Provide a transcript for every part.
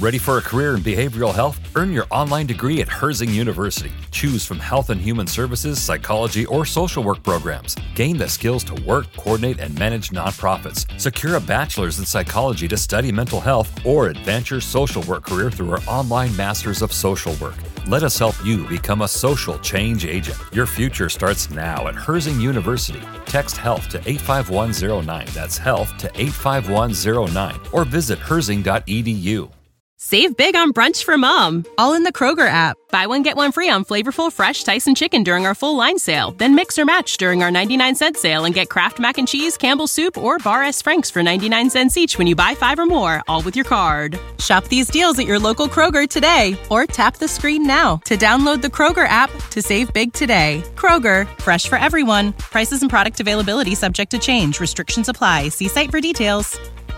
Ready for a career in behavioral health? Earn your online degree at Herzing University. Choose from health and human services, psychology, or social work programs. Gain the skills to work, coordinate, and manage nonprofits. Secure a bachelor's in psychology to study mental health, or advance your social work career through our online Masters of Social Work. Let us help you become a social change agent. Your future starts now at Herzing University. Text HEALTH to 85109. That's HEALTH to 85109. Or visit herzing.edu. Save big on brunch for mom, all in the Kroger app. Buy one, get one free on flavorful, fresh Tyson chicken during our full line sale. Then mix or match during our 99-cent sale and get Kraft Mac and Cheese, Campbell's Soup, or Bar S. Frank's for 99 cents each when you buy 5 or more, all with your card. Shop these deals at your local Kroger today, or tap the screen now to download the Kroger app to save big today. Kroger, fresh for everyone. Prices and product availability subject to change. Restrictions apply. See site for details.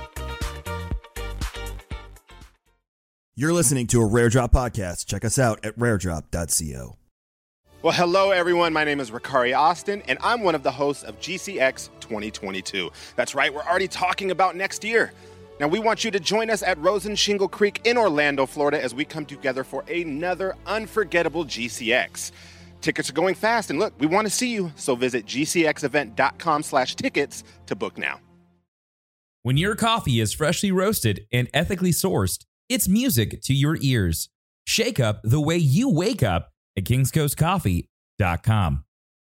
You're listening to a Rare Drop podcast. Check us out at raredrop.co. Well, hello, everyone. My name is Ricari Austin, and I'm one of the hosts of GCX 2022. That's right. We're already talking about next year. Now, we want you to join us at Rosen Shingle Creek in Orlando, Florida, as we come together for another unforgettable GCX. Tickets are going fast, and look, we want to see you, so visit gcxevent.com/tickets to book now. When your coffee is freshly roasted and ethically sourced, it's music to your ears. Shake up the way you wake up at kingscoastcoffee.com.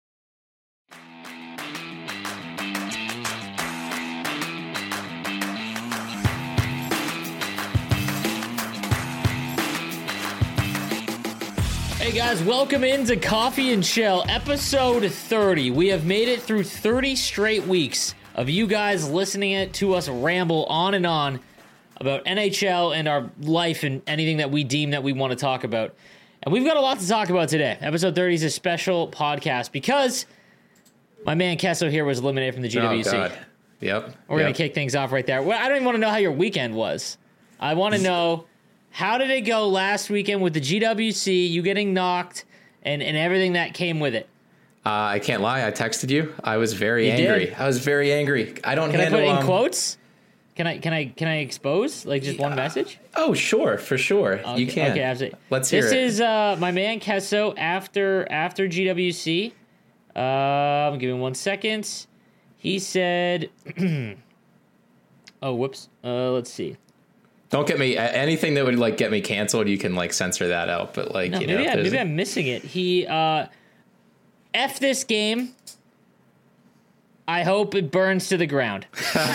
Hey guys, welcome into Coffee and Shell, episode 30. We have made it through 30 straight weeks of you guys listening to us ramble on and on about NHL and our life and anything that we deem that we want to talk about. And we've got a lot to talk about today. Episode 30 is a special podcast because my man Kesso here was eliminated from the GWC. Oh, God. Yep. We're going to kick things off right there. Well, I don't even want to know how your weekend was. I want to know, how did it go last weekend with the GWC, you getting knocked, and everything that came with it? I can't lie. I texted you. I was very angry. Did? I was very angry. I don't Can handle... I put it in quotes? Can I expose just one message? Oh, sure, for sure. Okay, you can. Okay, absolutely. Let's hear it. This is my man Kesso after GWC. Give me 1 second. He said, "Oh, whoops. Let's see. Don't get me anything that would get me canceled. You can censor that out. But no, maybe I'm missing it. He F this game. I hope it burns to the ground."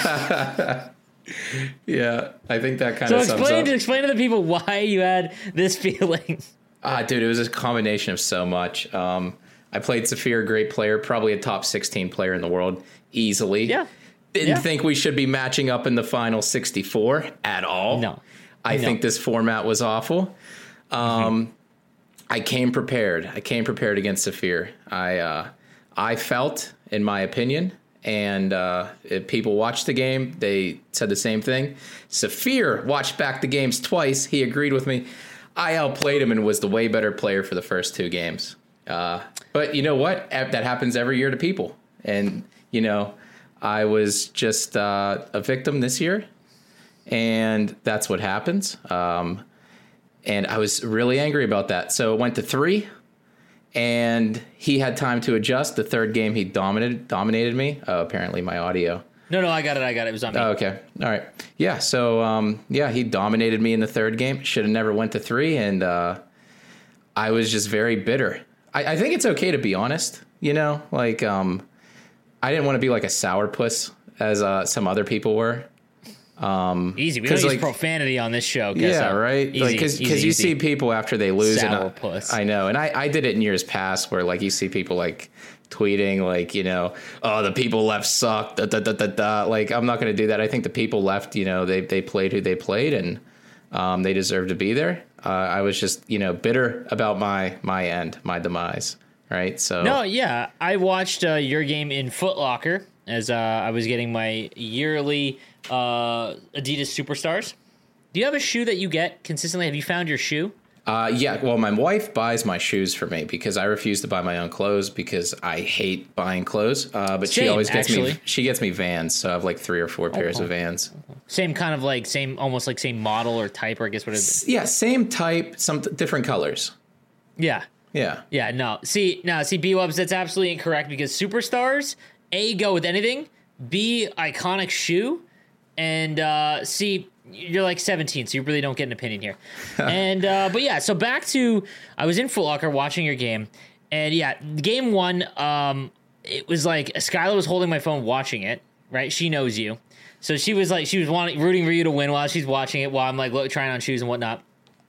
Yeah, I think that kind of sums up. So explain to the people why you had this feeling. Dude, it was a combination of so much. I played Saphir, great player, probably a top 16 player in the world, easily. Yeah. Didn't think we should be matching up in the final 64 at all. No. I think this format was awful. I came prepared. Against Saphir. I felt, in my opinion, and if people watched the game, they said the same thing. Saphir watched back the games twice. He agreed with me. I outplayed him and was the way better player for the first 2 games. But you know what? That happens every year to people. And, I was just a victim this year. And that's what happens. And I was really angry about that. So it went to 3. And he had time to adjust. The 3rd game, he dominated me. Apparently, my audio. No, I got it. It was on me. Oh, okay. All right. Yeah. So, he dominated me in the 3rd game. Should have never went to 3. And I was just very bitter. I think it's okay to be honest. I didn't want to be like a sourpuss as some other people were. Easy. We don't use profanity on this show. Yeah, right. Because you see people after they lose, sourpuss. I know, and I did it in years past where you see people tweeting oh, the people left suck. Da, da, da, da, da. I'm not going to do that. I think the people left, they played who they played, and they deserve to be there. I was just bitter about my end, my demise. Right. So no, yeah, I watched your game in Foot Locker as I was getting my yearly Adidas Superstars. Do you have a shoe that you get consistently? Have you found your shoe? Yeah, well, my wife buys my shoes for me because I refuse to buy my own clothes because I hate buying clothes. But she always gets me Vans, so I have like 3 or 4 pairs of Vans. Same kind of like almost like same model or type, or I guess what it is. Yeah, same type, some different colors. Yeah. No, B-Wubs, that's absolutely incorrect because superstars, A, go with anything, B, iconic shoe, and C, you're like 17, so you really don't get an opinion here. And but yeah, so back to, I was in Foot Locker watching your game, and yeah, game 1, it was like Skylar was holding my phone watching it, right? She knows you, so she was rooting for you to win while she's watching it, while I'm like trying on shoes and whatnot.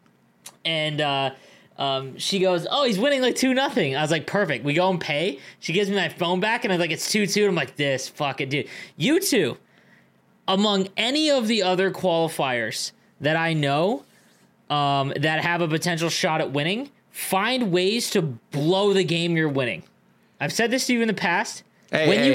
And she goes, "Oh, he's winning like 2-0." I was like, "Perfect." We go and pay. She gives me my phone back, and I'm like, "It's 2-2." I'm like, "This fucking dude, you two." Among any of the other qualifiers that I know that have a potential shot at winning, find ways to blow the game you're winning. I've said this to you in the past. You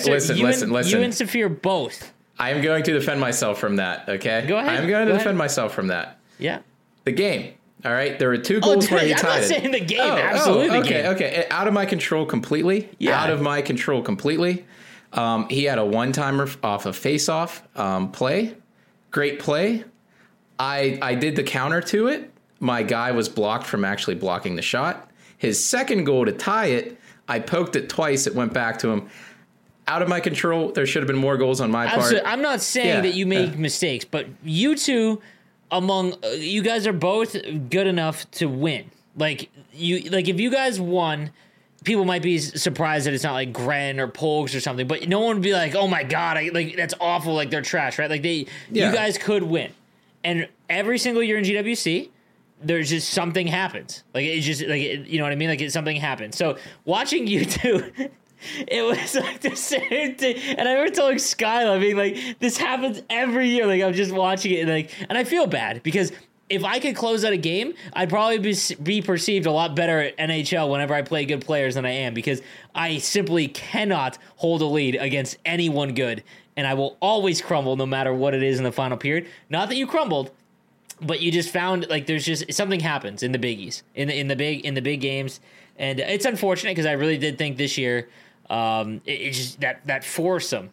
and Saphir both. I am going to defend myself from that, okay? Go ahead. I'm going to defend myself from that. Yeah. The game, all right? There were 2 goals where he tied it. I'm not saying the game. Absolutely the game. Okay. Out of my control completely. Yeah. Out of my control completely. He had a one-timer off a face-off play. Great play. I did the counter to it. My guy was blocked from actually blocking the shot. His second goal to tie it, I poked it twice. It went back to him. Out of my control. There should have been more goals on my part. I'm not saying that you make mistakes, but you two, you guys are both good enough to win. If you guys won, people might be surprised that it's not like Gren or Polgs or something, but no one would be like, "Oh my god, that's awful!" Like they're trash, right? You guys could win, and every single year in GWC, there's just something happens. You know what I mean? Something happens. So watching you two, it was like the same thing. And I remember telling Skylar, being like, "This happens every year." I'm just watching it, and I feel bad because if I could close out a game, I'd probably be perceived a lot better at NHL whenever I play good players than I am, because I simply cannot hold a lead against anyone good, and I will always crumble no matter what it is in the final period. Not that you crumbled, but you just found there's just something happens in the biggies, in the big games, and it's unfortunate because I really did think this year it just that foursome,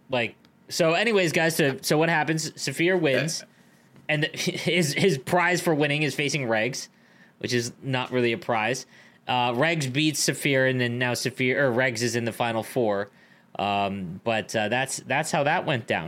so. Anyways, guys, so what happens? Saphir wins. And his prize for winning is facing Regs, which is not really a prize. Regs beats Saphir, and then now Regs is in the final 4. But that's how that went down.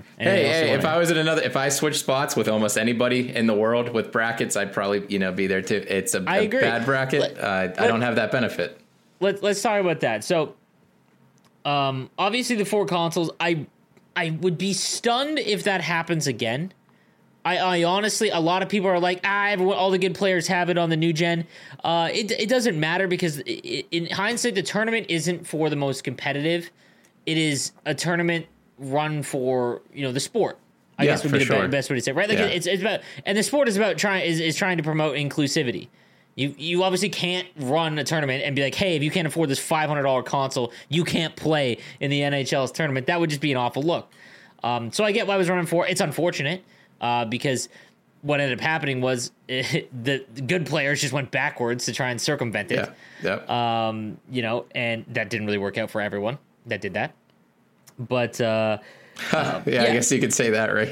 If I switched spots with almost anybody in the world with brackets, I'd probably be there too. It's a bad bracket. I don't have that benefit. Let's talk about that. So, obviously the 4 consoles. I would be stunned if that happens again. I honestly, a lot of people are like, all the good players have it on the new gen. It doesn't matter because in hindsight, the tournament isn't for the most competitive. It is a tournament run for the sport. I guess would be the best way to say it, right? It's about, and the sport is about trying to promote inclusivity. You obviously can't run a tournament and be like, hey, if you can't afford this $500 console, you can't play in the NHL's tournament. That would just be an awful look. So I get why I was running for. It's unfortunate. Because what ended up happening was the good players just went backwards to try and circumvent it. Yeah. And that didn't really work out for everyone that did that. But I guess you could say that, right?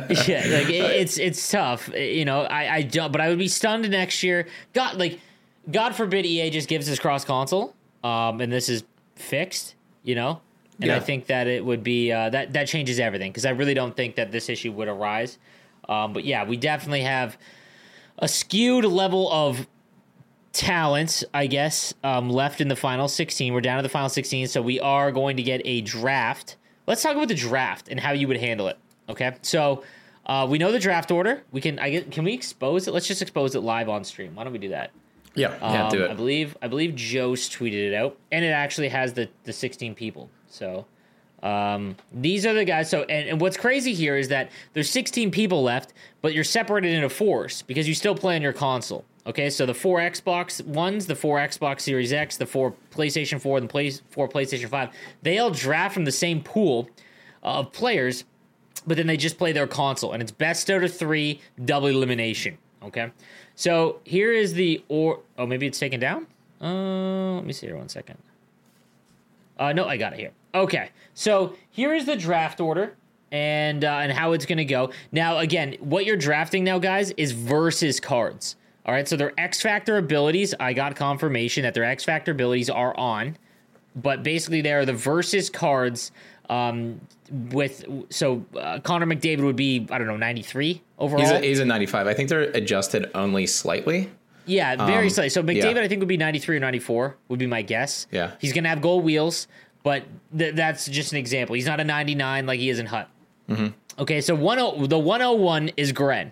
It's tough. I don't, but I would be stunned next year. God forbid EA just gives us cross console, and this is fixed. And I think that it would be that changes everything, because I really don't think that this issue would arise. But yeah, we definitely have a skewed level of talent, I guess, left in the final 16. We're down to the final 16, so we are going to get a draft. Let's talk about the draft and how you would handle it. Okay, so we know the draft order. Can we expose it? Let's just expose it live on stream. Why don't we do that? Yeah, do it. I believe Joe's tweeted it out, and it actually has the 16 people. So these are the guys. So and what's crazy here is that there's 16 people left, but you're separated into 4s because you still play on your console. Okay, so the 4 Xbox Ones, the 4 Xbox Series X, the 4 PlayStation 4, and the 4 PlayStation 5, they all draft from the same pool of players, but then they just play their console, and it's best out of 3, double elimination. Okay. So here is maybe it's taken down? Let me see here 1 second. No, I got it here. Okay. So here is the draft order and how it's going to go. Now, again, what you're drafting now, guys, is versus cards. All right. So their X Factor abilities, I got confirmation that their X Factor abilities are on. But basically, they are the versus cards. Connor McDavid would be, I don't know, 93 overall. He's a 95. I think they're adjusted only slightly. Yeah, very slightly. So McDavid, I think, would be 93 or 94, would be my guess. Yeah. He's going to have gold wheels, but that's just an example. He's not a 99 like he is in Hut. Mm-hmm. Okay, so the 101 is Gren.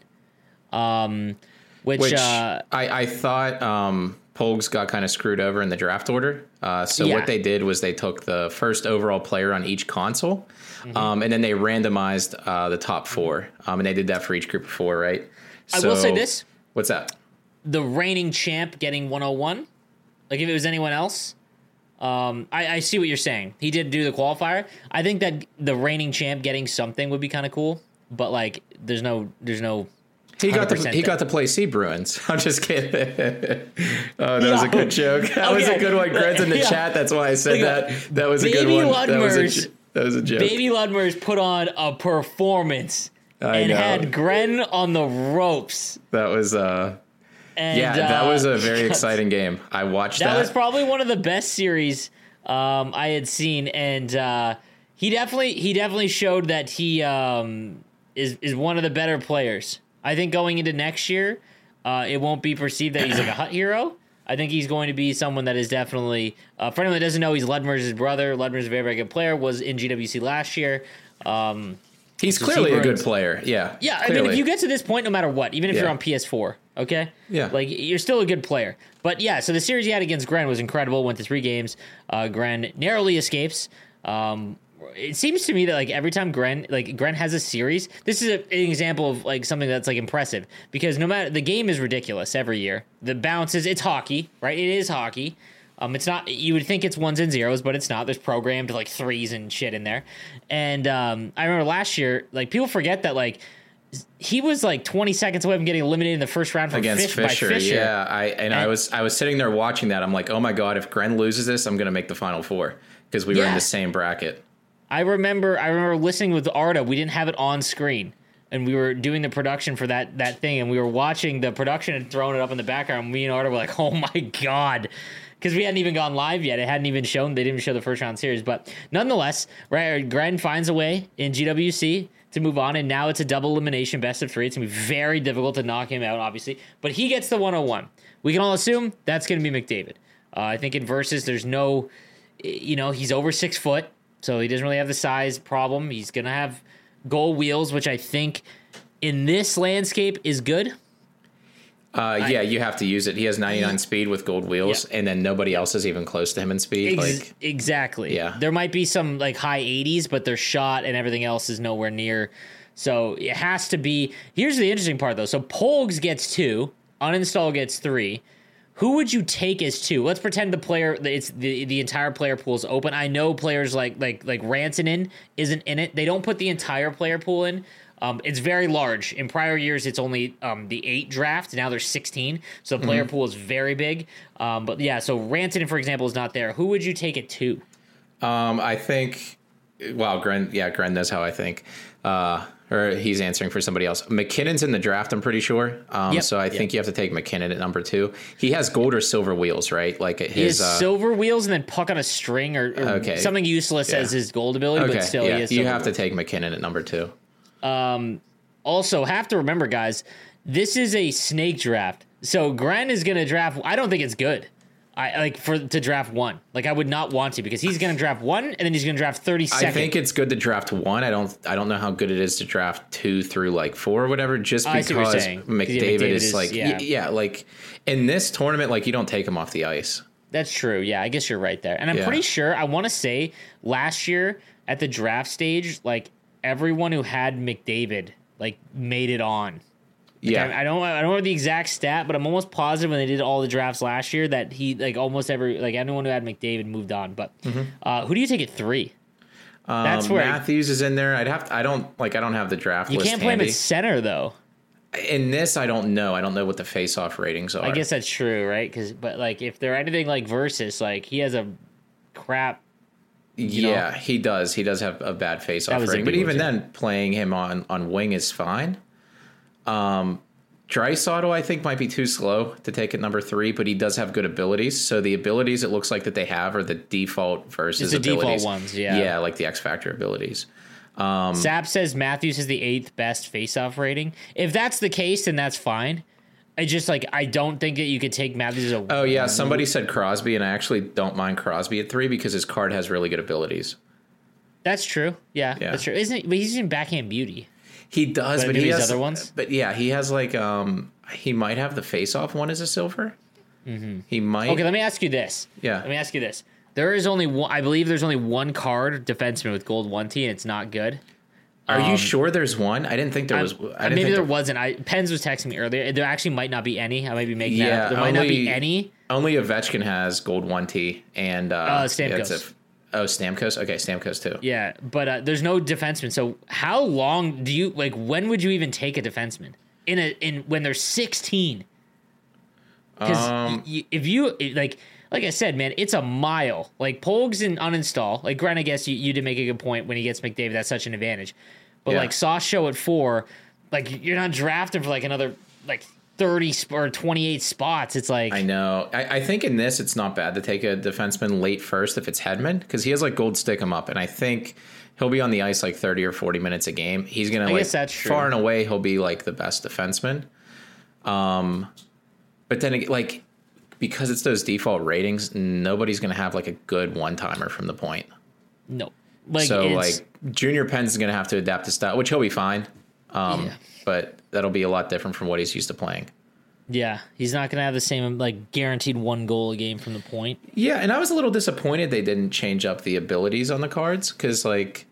Which I thought Pogues got kind of screwed over in the draft order. What they did was they took the first overall player on each console, and then they randomized the top four. And they did that for each group of four, right? I will say this. What's that? The reigning champ getting 101. Like, if it was anyone else, I see what you're saying. He did do the qualifier. I think that the reigning champ getting something would be kind of cool, but like, there's no. He got to play Sea Bruins. I'm just kidding. Oh, that was a good joke. That was a good one. Greg's in the chat. That's why I said that. That was a good one. That was a joke. Baby Ludmers put on a performance and had Gren on the ropes. That was that was a very exciting game. I watched that. That was probably one of the best series I had seen, and he definitely showed that he is one of the better players. I think going into next year, it won't be perceived that he's like a Hut hero. I think he's going to be someone that is definitely, for anyone that doesn't know, he's Ludmers' brother. Ludmers is a very, very good player, was in GWC last year. He's clearly a good player. Yeah. Yeah, clearly. I mean, if you get to this point, no matter what, even if you're on PS4, okay? Yeah. Like, you're still a good player. But yeah, so the series he had against Gren was incredible. Went to 3 games. Gren narrowly escapes. It seems to me that like every time Gren has a series, this is an example of like something that's like impressive, because no matter, the game is ridiculous every year. The bounces, it's hockey, right? It is hockey. It's not, you would think it's ones and zeros, but it's not. There's programmed like threes and shit in there. And I remember last year, like, people forget that like he was like 20 seconds away from getting eliminated in the first round against Fisher. By Fisher. Yeah, I was sitting there watching that. I'm like, oh my god, if Gren loses this, I'm gonna make the Final Four, because we were in the same bracket. I remember listening with Arda. We didn't have it on screen, and we were doing the production for that thing, and we were watching the production and throwing it up in the background. Me and Arda were like, "Oh my god," because we hadn't even gone live yet. It hadn't even shown. They didn't even show the first round series, but nonetheless, right? Gren finds a way in GWC to move on, and now it's a double elimination, best of 3. It's gonna be very difficult to knock him out, obviously, but he gets the 101. We can all assume that's gonna be McDavid. I think in versus, there's no, he's over 6 foot. So he doesn't really have the size problem. He's going to have gold wheels, which I think in this landscape is good. You have to use it. He has 99 speed with gold wheels, and then nobody else is even close to him in speed. Exactly. Yeah. There might be some like high 80s, but their shot and everything else is nowhere near. So it has to be. Here's the interesting part, though. So Pogues gets 2, Uninstall gets 3. Who would you take as 2? Let's pretend the player, it's the entire player pool is open. I know players like Rantanen isn't in it. They don't put the entire player pool in. It's very large. In prior years, it's only the 8 draft. Now there's 16, so the player pool is very big. But yeah, so Rantanen, for example, is not there. Who would you take it to? I think, Gren knows how I think. Or he's answering for somebody else. McKinnon's in the draft, I'm pretty sure. So I think you have to take McKinnon at number 2. He has gold or silver wheels, right? Like his silver wheels and then puck on a string or something useless as his gold ability, but still he has you have to take McKinnon at number 2. Also, have to remember, guys, this is a snake draft. So Gren is going to draft. I don't think it's good. To draft 1. Like, I would not want to, because he's going to draft 1 and then he's going to draft 32nd. I think it's good to draft 1. I don't know how good it is to draft 2 through like 4 or whatever. Just because McDavid is like like in this tournament, like, you don't take him off the ice. That's true. Yeah, I guess you're right there. And I'm pretty sure, I want to say last year at the draft stage, like, everyone who had McDavid like made it on. Like, I don't know the exact stat, but I'm almost positive when they did all the drafts last year that he, like, almost anyone who had McDavid moved on. But who do you take at 3? That's where Matthews is in there. I don't have the draft list. You can't play him at center though. In this, I don't know. I don't know what the face-off ratings are. I guess that's true, right? But like, if they're anything like Versus, like he has a crap. Yeah, he does. He does have a bad face-off rating. But even then, playing him on wing is fine. Draisaitl, I think, might be too slow to take at number 3, but he does have good abilities. So the abilities it looks like that they have are the default Versus abilities. Default ones, yeah. Yeah, like the X Factor abilities. Sap says Matthews is the 8th best face-off rating. If that's the case, then that's fine. I don't think that you could take Matthews as a... Oh, yeah, somebody said Crosby, and I actually don't mind Crosby at 3 because his card has really good abilities. That's true. Yeah. That's true. Isn't it? But he's in Backhand Beauty. He does, but he has other ones. But yeah, he has like he might have the face-off one as a silver. Mm-hmm. He might. Okay, let me ask you this. Yeah. Let me ask you this. There is only one. I believe there's only one card defenseman with gold 1T, and it's not good. Are you sure there's one? I didn't think there was. Maybe there wasn't. Pens was texting me earlier. There actually might not be any. I might be making that up. There might not be any. Only Ovechkin has gold 1T, and Stamkos. Stamkos. Okay, Stamkos too. Yeah, but there's no defenseman. So how long do you like? When would you even take a defenseman in when they're 16? Because if you like I said, man, it's a mile. Like Pogues and uninstall. Like Grant, I guess you did make a good point when he gets McDavid. That's such an advantage. But like Sauce Show at 4, like you're not drafting for like another like 30 or 28 spots. It's like, I know. I think in this, it's not bad to take a defenseman late first if it's Hedman, because he has like gold stick him up, and I think he'll be on the ice like 30 or 40 minutes a game. He's gonna like far and away he'll be like the best defenseman. But then like because it's those default ratings, nobody's gonna have like a good one timer from the point. No. Like Junior Penn's is gonna have to adapt to style, which he'll be fine. But that'll be a lot different from what he's used to playing. Yeah, he's not going to have the same like guaranteed 1 goal a game from the point. Yeah, and I was a little disappointed they didn't change up the abilities on the cards because, like,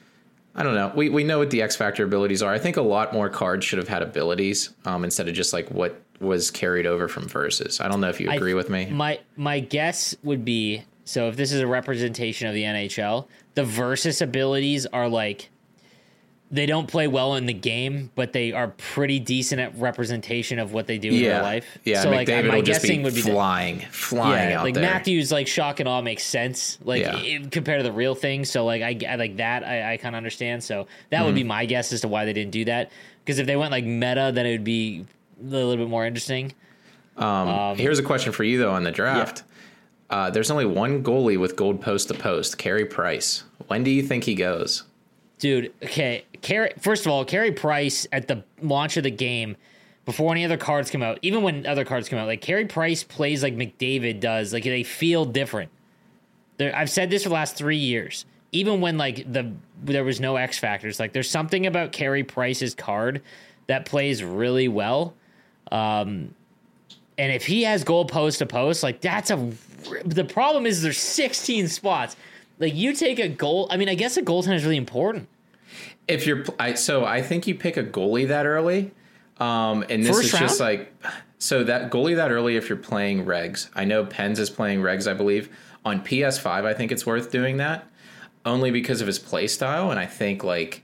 I don't know. We know what the X Factor abilities are. I think a lot more cards should have had abilities instead of just like what was carried over from Versus. I don't know if you agree with me. My guess would be, so if this is a representation of the NHL, the Versus abilities are like, they don't play well in the game, but they are pretty decent at representation of what they do in real life. Yeah, so McDavid my will just guessing be would be flying out like there. Matthews, like shock and awe makes sense, like compared to the real thing. So like I like that, I kind of understand. So that would be my guess as to why they didn't do that. Because if they went like meta, then it would be a little bit more interesting. Here's a question for you though on the draft. Yeah. There's only one goalie with gold post to post, Carey Price. When do you think he goes? Dude, okay. First of all, Carey Price at the launch of the game, before any other cards come out, even when other cards come out, like Carey Price plays like McDavid does. Like they feel different. I've said this for the last 3 years. Even when like there was no X factors, like there's something about Carey Price's card that plays really well. And if he has goal post to post, like the problem is there's 16 spots. Like you take a goal. I mean, I guess a goaltender is really important. If you're, I think you pick a goalie that early, and this First is round? just like, so that goalie that early. If you're playing regs, I know Pens is playing regs. I believe on PS5. I think it's worth doing that only because of his play style, and I think like,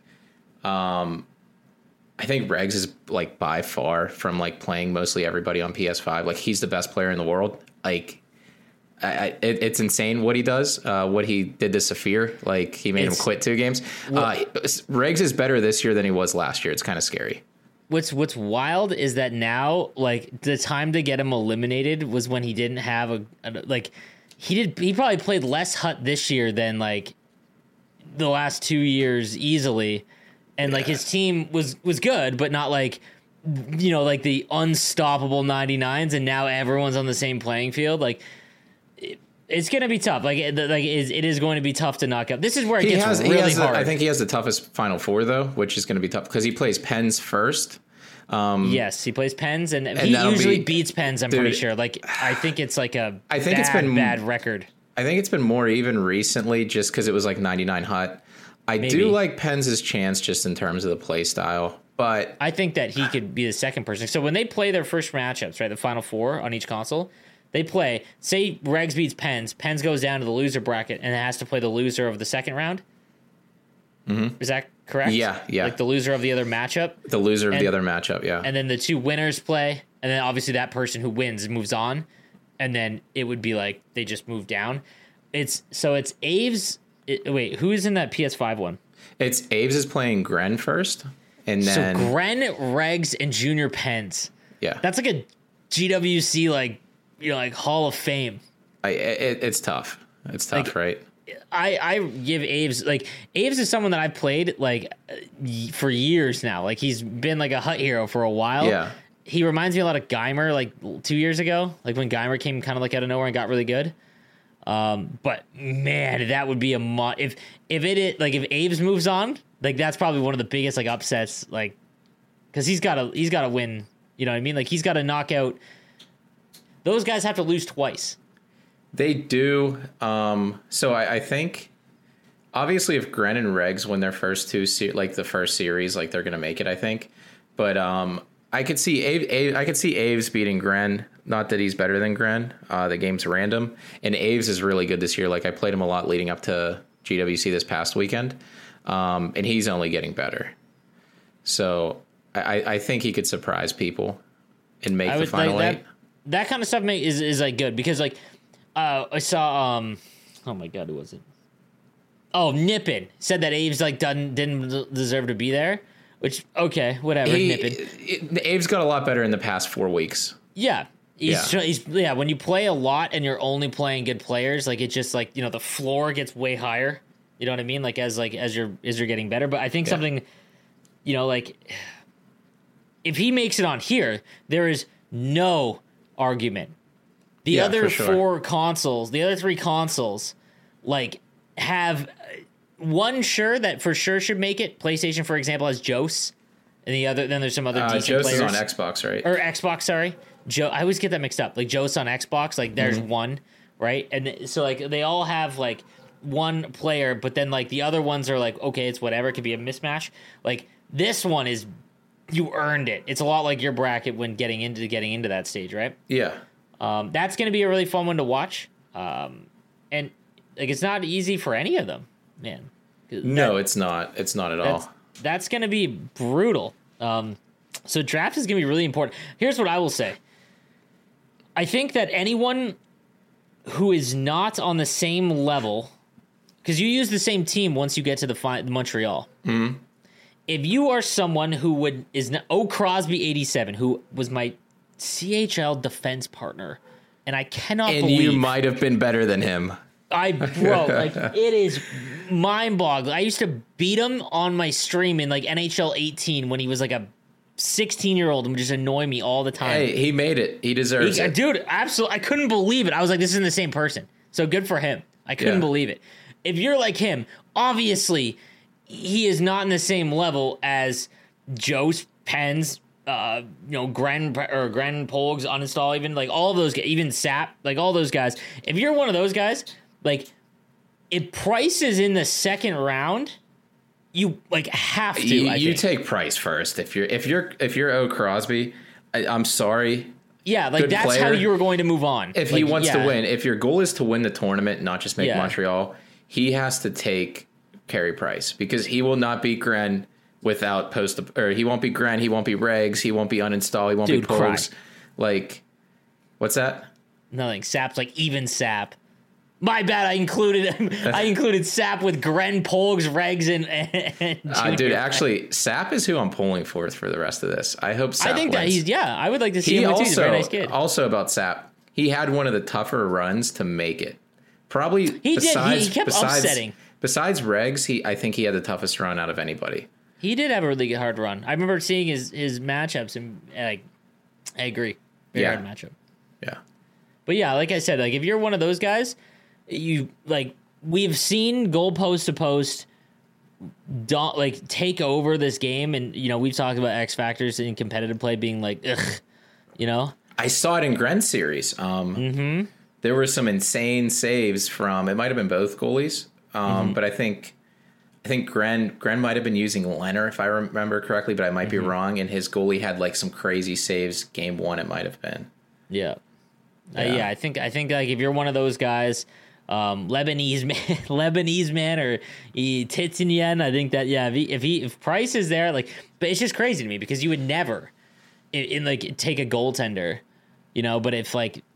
I think regs is like by far from like playing mostly everybody on PS5. Like he's the best player in the world. Like. It's insane what he does, what he did to Saphir. Like he made him quit 2 games. Regs is better this year than he was last year. It's kind of scary. What's wild is that now, like the time to get him eliminated was when he didn't have he probably played less Hut this year than like the last 2 years easily, and like his team was good, but not like like the unstoppable 99s, and now everyone's on the same playing field. Like. It's going to be tough. It is going to be tough to knock out. This is where it gets really hard. I think he has the toughest Final Four, though, which is going to be tough because he plays Pens first. Yes, he plays Pens, and he usually beats Pens, I'm pretty sure. Like, I think it's like bad record. I think it's been more even recently just because it was like 99 Hut. I do like Pens' chance just in terms of the play style. But I think that he could be the second person. So when they play their first matchups, right, the Final Four on each console, they play, say Regs beats Pens goes down to the loser bracket and it has to play the loser of the second round. Is that correct? Yeah. Like the loser of the other matchup. The loser of the other matchup, yeah. And then the two winners play, and then obviously that person who wins moves on, and then it would be like they just move down. It's Aves. Wait, who is in that PS5 one? It's Aves is playing Gren first, and then so Gren, Regs, and Junior Pence. Yeah, that's like a GWC like Hall of Fame. It's tough. It's tough, right? I give Aves Aves is someone that I've played for years now. Like he's been like a hut hero for a while. Yeah. He reminds me a lot of Geimer like 2 years ago, like when Geimer came kind of like out of nowhere and got really good. But man, that would be if Aves moves on, like that's probably one of the biggest like upsets, like because he's got to win. You know what I mean? Like he's got to knock out. Those guys have to lose twice. They do. So I think obviously if Gren and Regs win their first two the first series, like they're gonna make it. I think, but I could see Aves beating Gren. Not that he's better than Gren. The game's random, and Aves is really good this year. Like I played him a lot leading up to GWC this past weekend, and he's only getting better. So I think he could surprise people and make the final eight. That kind of stuff is like good because like I saw oh my god, who was it? Oh, Nippin said that Aves like didn't deserve to be there. Which okay, whatever. Aves got a lot better in the past 4 weeks. Yeah. He's when you play a lot and you're only playing good players, like it's just like, the floor gets way higher. You know what I mean? Like as you're getting better. But I think something, like if he makes it on here, there is no argument. The other four consoles, the other 3 consoles, like have one that for sure should make it. PlayStation, for example, has Jose, and then there's some other decent players. Jose is on Xbox, right? Or Xbox, sorry. I always get that mixed up. Like Jose on Xbox, like there's one, right? And so like they all have like one player, but then like the other ones are like, okay, it's whatever. It could be a mismatch. Like this one is, you earned it. It's a lot like your bracket when getting into that stage, right? Yeah. That's going to be a really fun one to watch. And like it's not easy for any of them, man. No, it's not. It's not at all. That's going to be brutal. So draft is going to be really important. Here's what I will say. I think that anyone who is not on the same level, because you use the same team once you get to the Montreal. Mm-hmm. If you are someone who Crosby 87, who was my CHL defense partner, and I cannot believe... And you might have been better than him. It is mind-boggling. I used to beat him on my stream in like NHL 18 when he was like a 16-year-old and would just annoy me all the time. Hey, he made it. He deserves it. Dude, absolutely. I couldn't believe it. I was like, this isn't the same person. So good for him. I couldn't believe it. If you're like him, obviously he is not in the same level as Jose, Pens, Gren Polgs, Uninstall, even like all of those guys, even Sap, like all those guys. If you're one of those guys, like if Price is in the second round, you like have to. You take Price first. If you're O Crosby, I'm sorry. Yeah, like that's player. How you were going to move on. If he wants to win, if your goal is to win the tournament, not just make Montreal, he has to take Carey Price because he will not beat Gren without he won't be Gren, he won't be Regs, he won't be Uninstall, he won't be Pogues. Like, what's that? Nothing. Sap's like even Sap. My bad. I included Sap with Gren, Pogues, Regs, and dude. Actually, Sap is who I'm pulling for the rest of this. I hope Sap. I think wins. that I would like to see him. He's a very nice kid. Also about Sap, he had one of the tougher runs to make it. Probably he did. He kept upsetting. Besides Regs, I think he had the toughest run out of anybody. He did have a really hard run. I remember seeing his matchups, and I agree. Very hard matchup. Yeah. But yeah, like I said, like if you're one of those guys, we've seen goalpost to post take over this game, and we've talked about X factors in competitive play being like ugh, I saw it in Gren's series. There were some insane saves from, it might have been both goalies, but I think Gren might have been using Leonard if I remember correctly, but I might be wrong. And his goalie had like some crazy saves. Game 1, it might have been. Yeah. I think like if you're one of those guys, Lebanese man, or Titinian. I think that if Price is there, like, but it's just crazy to me because you would never like take a goaltender, But if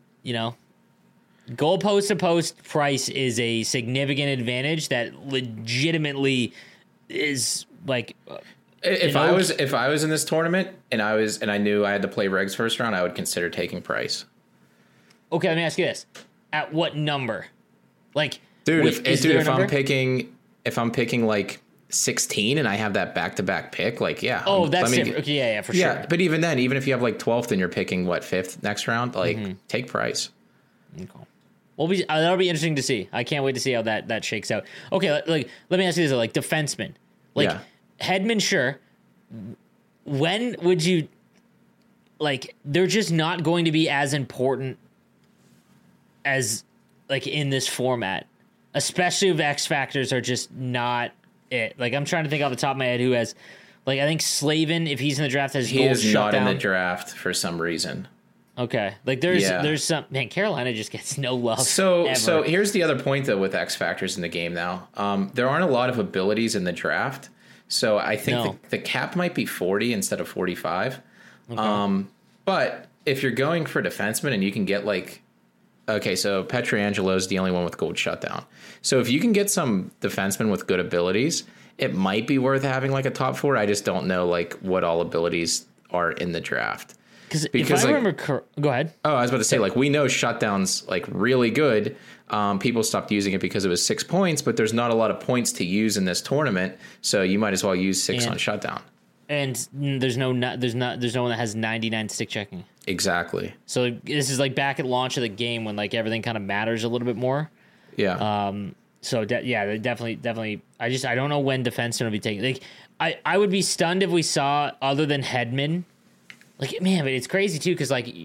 goalpost to post, Price is a significant advantage that legitimately is like. If I was in this tournament and I knew I had to play regs first round, I would consider taking Price. Okay, let me ask you this: at what number? Like, dude, if I'm picking like 16 and I have that back-to-back pick, like, yeah. Oh, that's different. Okay, yeah, for sure. Yeah, but even then, even if you have like 12th and you're picking 5th next round, like, take Price. Okay. Well, that'll be interesting to see. I can't wait to see how that shakes out. Okay, like, let me ask you this: like, defenseman, like Hedman, sure. When would you like? They're just not going to be as important as. Like in this format, especially if X factors are just not it. Like I'm trying to think off the top of my head who has, like I think Slavin, if he's in the draft, he is not in the draft for some reason. Okay, like there's some Carolina just gets no love. So here's the other point though with X factors in the game now. There aren't a lot of abilities in the draft, so I think the cap might be 40 instead of 45. Okay. But if you're going for defenseman and you can get like. Okay, so Pietrangelo is the only one with gold shutdown. So if you can get some defensemen with good abilities, it might be worth having like a top 4. I just don't know like what all abilities are in the draft. Because if I remember, go ahead. Oh, I was about to say like we know shutdown's like really good. People stopped using it because it was 6 points, but there's not a lot of points to use in this tournament, so you might as well use 6 on shutdown. And there's no one that has 99 stick checking. Exactly. So this is like back at launch of the game when like everything kind of matters a little bit more. Yeah. So definitely. I don't know when defensemen will be taking. Like I would be stunned if we saw other than Hedman. Like man, but it's crazy too because like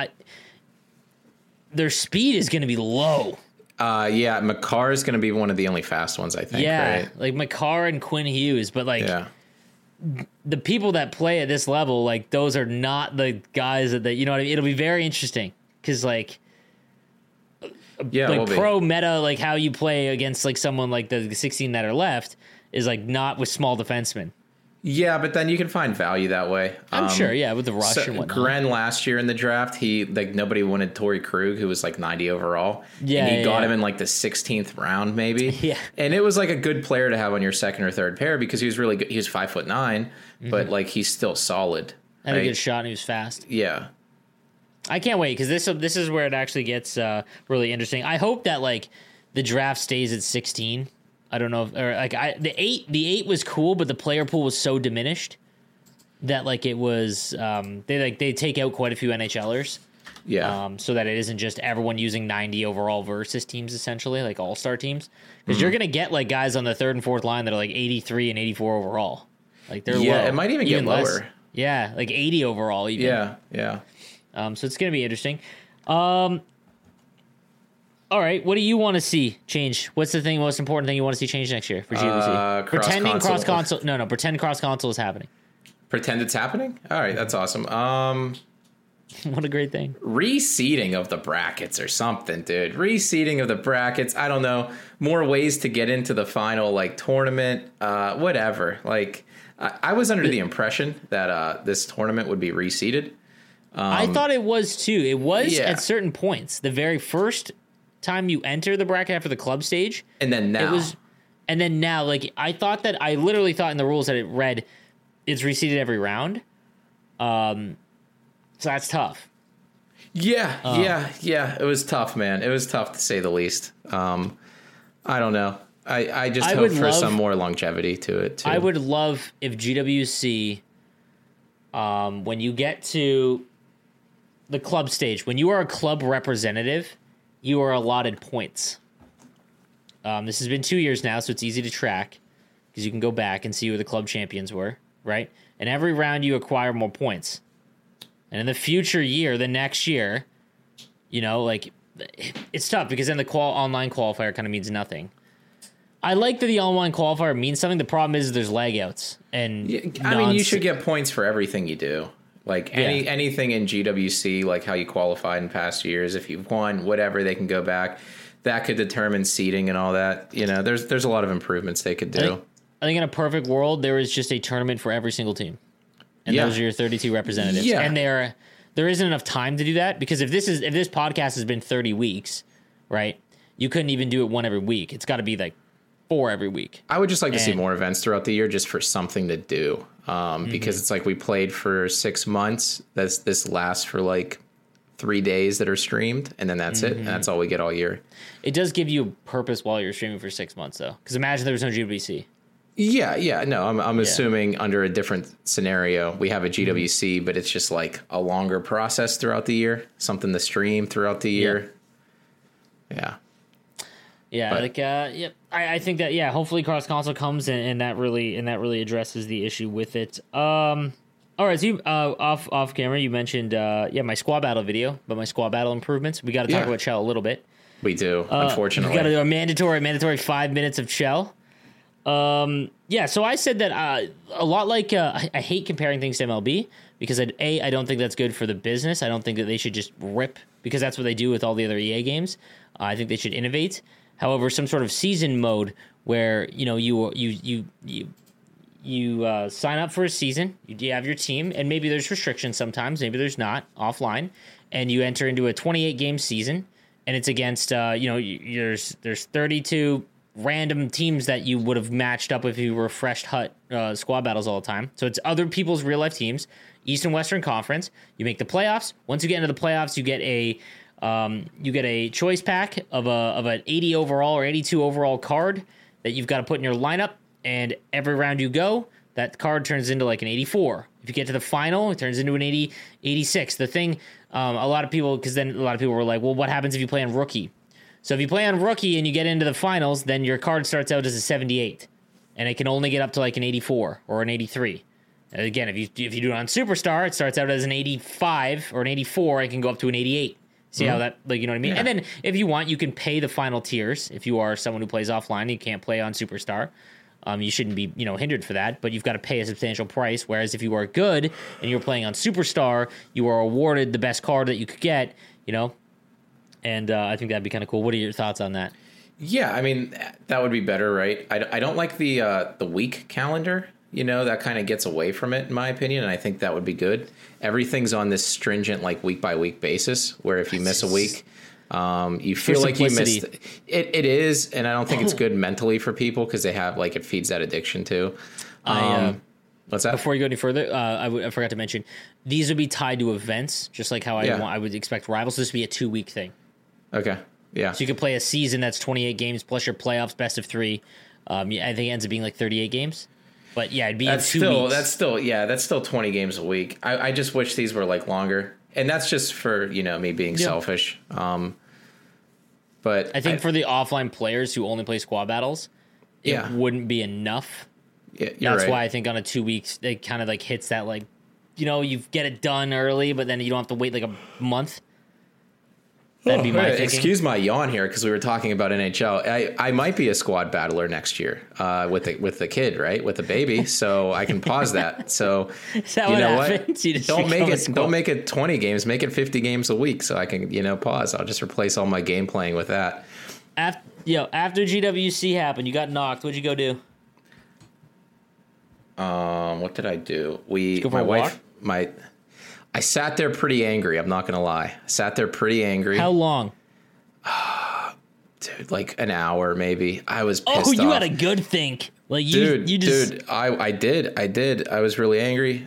their speed is going to be low. Yeah, Makar is going to be one of the only fast ones I think. Yeah, right? like Makar and Quinn Hughes, but like. Yeah. The people that play at this level, like those are not the guys that you know what I mean? It'll be very interesting because like pro meta, like how you play against like someone like the 16 that are left is like not with small defensemen. Yeah, but then you can find value that way. I'm sure, yeah, with the rush and whatnot. Gren last year in the draft, he like nobody wanted Torrey Krug, who was like 90 overall. Yeah, and he got him in like the 16th round, maybe. Yeah, and it was like a good player to have on your second or third pair because he was really good. He was 5'9", but like he's still solid. Had a good shot and he was fast. Yeah, I can't wait because this is where it actually gets really interesting. I hope that like the draft stays at 16. I don't know if, or like the eight was cool, but the player pool was so diminished that like it was they take out quite a few NHLers. Yeah. So that it isn't just everyone using 90 overall versus teams essentially, like all-star teams. Because you're gonna get like guys on the third and fourth line that are like 83 and 84 overall. Like they're low. It might even get lower. Yeah, like 80 overall even. Yeah. So it's gonna be interesting. All right, what do you want to see change? What's the most important thing you want to see change next year for GWC? Pretending cross console. No, pretend cross console is happening. Pretend it's happening? All right, that's awesome. What a great thing. Reseeding of the brackets or something, dude. Reseeding of the brackets. I don't know. More ways to get into the final like tournament. Whatever. Like I was under the impression that this tournament would be reseeded. I thought it was too. It was at certain points. The very first time you enter the bracket after the club stage, and then now like I literally thought in the rules that it read it's reseeded every round, so that's tough. Yeah, it was tough, man. It was tough to say the least. I don't know. I just hope for some more longevity to it too. I would love if GWC when you get to the club stage, when you are a club representative, you are allotted points. This has been 2 years now, so it's easy to track because you can go back and see who the club champions were, right? And every round you acquire more points. And in the future year, the next year, you know, like it's tough because then the online qualifier kind of means nothing. I like that the online qualifier means something. The problem is there's lag outs. And I mean, you should get points for everything you do. Like anything in GWC, like how you qualified in past years, if you've won, whatever, they can go back. that could determine seating and all that. You know, there's a lot of improvements they could do. I think in a perfect world, there is just a tournament for every single team. And those are your 32 representatives. Yeah. And there isn't enough time to do that, because if this podcast has been 30 weeks, right, you couldn't even do it one every week. It's got to be like 4 every week. I would just like to see more events throughout the year, just for something to do. Because it's like we played for 6 months. This lasts for like 3 days that are streamed, and then that's it. And that's all we get all year. It does give you a purpose while you're streaming for 6 months, though. Because imagine there was no GWC. Yeah. No, I'm assuming under a different scenario, we have a GWC, but it's just like a longer process throughout the year, something to stream throughout the year. Yeah. I think that hopefully cross console comes and that really addresses the issue with it. All right, so you, off camera, you mentioned my squad battle video, but my squad battle improvements. We got to talk about Chell a little bit. We do, unfortunately. We got to do a mandatory 5 minutes of Chell. So I said that a lot like I hate comparing things to MLB, because I don't think that's good for the business. I don't think that they should just rip, because that's what they do with all the other EA games. I think they should innovate. However, some sort of season mode where you sign up for a season, you have your team, and maybe there's restrictions sometimes, maybe there's not, offline, and you enter into a 28 game season, and it's against there's 32 random teams that you would have matched up if you refreshed HUT squad battles all the time. So it's other people's real life teams, East and Western Conference. You make the playoffs. Once you get into the playoffs, you get a choice pack of an 80 overall or 82 overall card that you've got to put in your lineup. And every round you go, that card turns into like an 84. If you get to the final, it turns into an 86. The thing, a lot of people were like, well, what happens if you play on rookie? So if you play on rookie and you get into the finals, then your card starts out as a 78, and it can only get up to like an 84 or an 83. And again, if you do it on Superstar, it starts out as an 85 or an 84. It can go up to an 88. See how that, like, you know what I mean? Yeah. And then if you want, you can pay the final tiers. If you are someone who plays offline and you can't play on Superstar, you shouldn't be, hindered for that, but you've got to pay a substantial price. Whereas if you are good and you're playing on Superstar, you are awarded the best card that you could get, and I think that'd be kind of cool. What are your thoughts on that? Yeah, I mean, that would be better, right? I don't like the week calendar. That kind of gets away from it, in my opinion, and I think that would be good. Everything's on this stringent, like, week-by-week basis, where if you miss a week, you feel like you missed it. It is, and I don't think it's good mentally for people, because they have, like, it feeds that addiction, too. What's that? Before you go any further, I forgot to mention, these would be tied to events, just like how I would expect Rivals. This would be a 2-week thing. Okay, yeah. So you could play a season that's 28 games, plus your playoffs, best of 3. I think it ends up being like 38 games. But yeah, it'd be that's 2 still, weeks. That's still 20 games a week. I just wish these were like longer, and that's just for me being selfish. But I think for the offline players who only play squad battles, it wouldn't be enough. Yeah, that's right. why I think on a 2 weeks it kind of like hits that, like, you get it done early, but then you don't have to wait like a month. That'd be my thinking. Excuse my yawn here, because we were talking about NHL. I might be a squad battler next year with the kid, right, with the baby, so I can pause that. So is that what happens? Don't make it 20 games, make it 50 games a week, so I can pause. I'll just replace all my game playing with that. After GWC happened, you got knocked. What'd you go do? What did I do? I sat there pretty angry. I'm not going to lie. I sat there pretty angry. How long? Dude, like an hour maybe. I was pissed off. Oh, you had a good think. Like Dude, I did. I was really angry.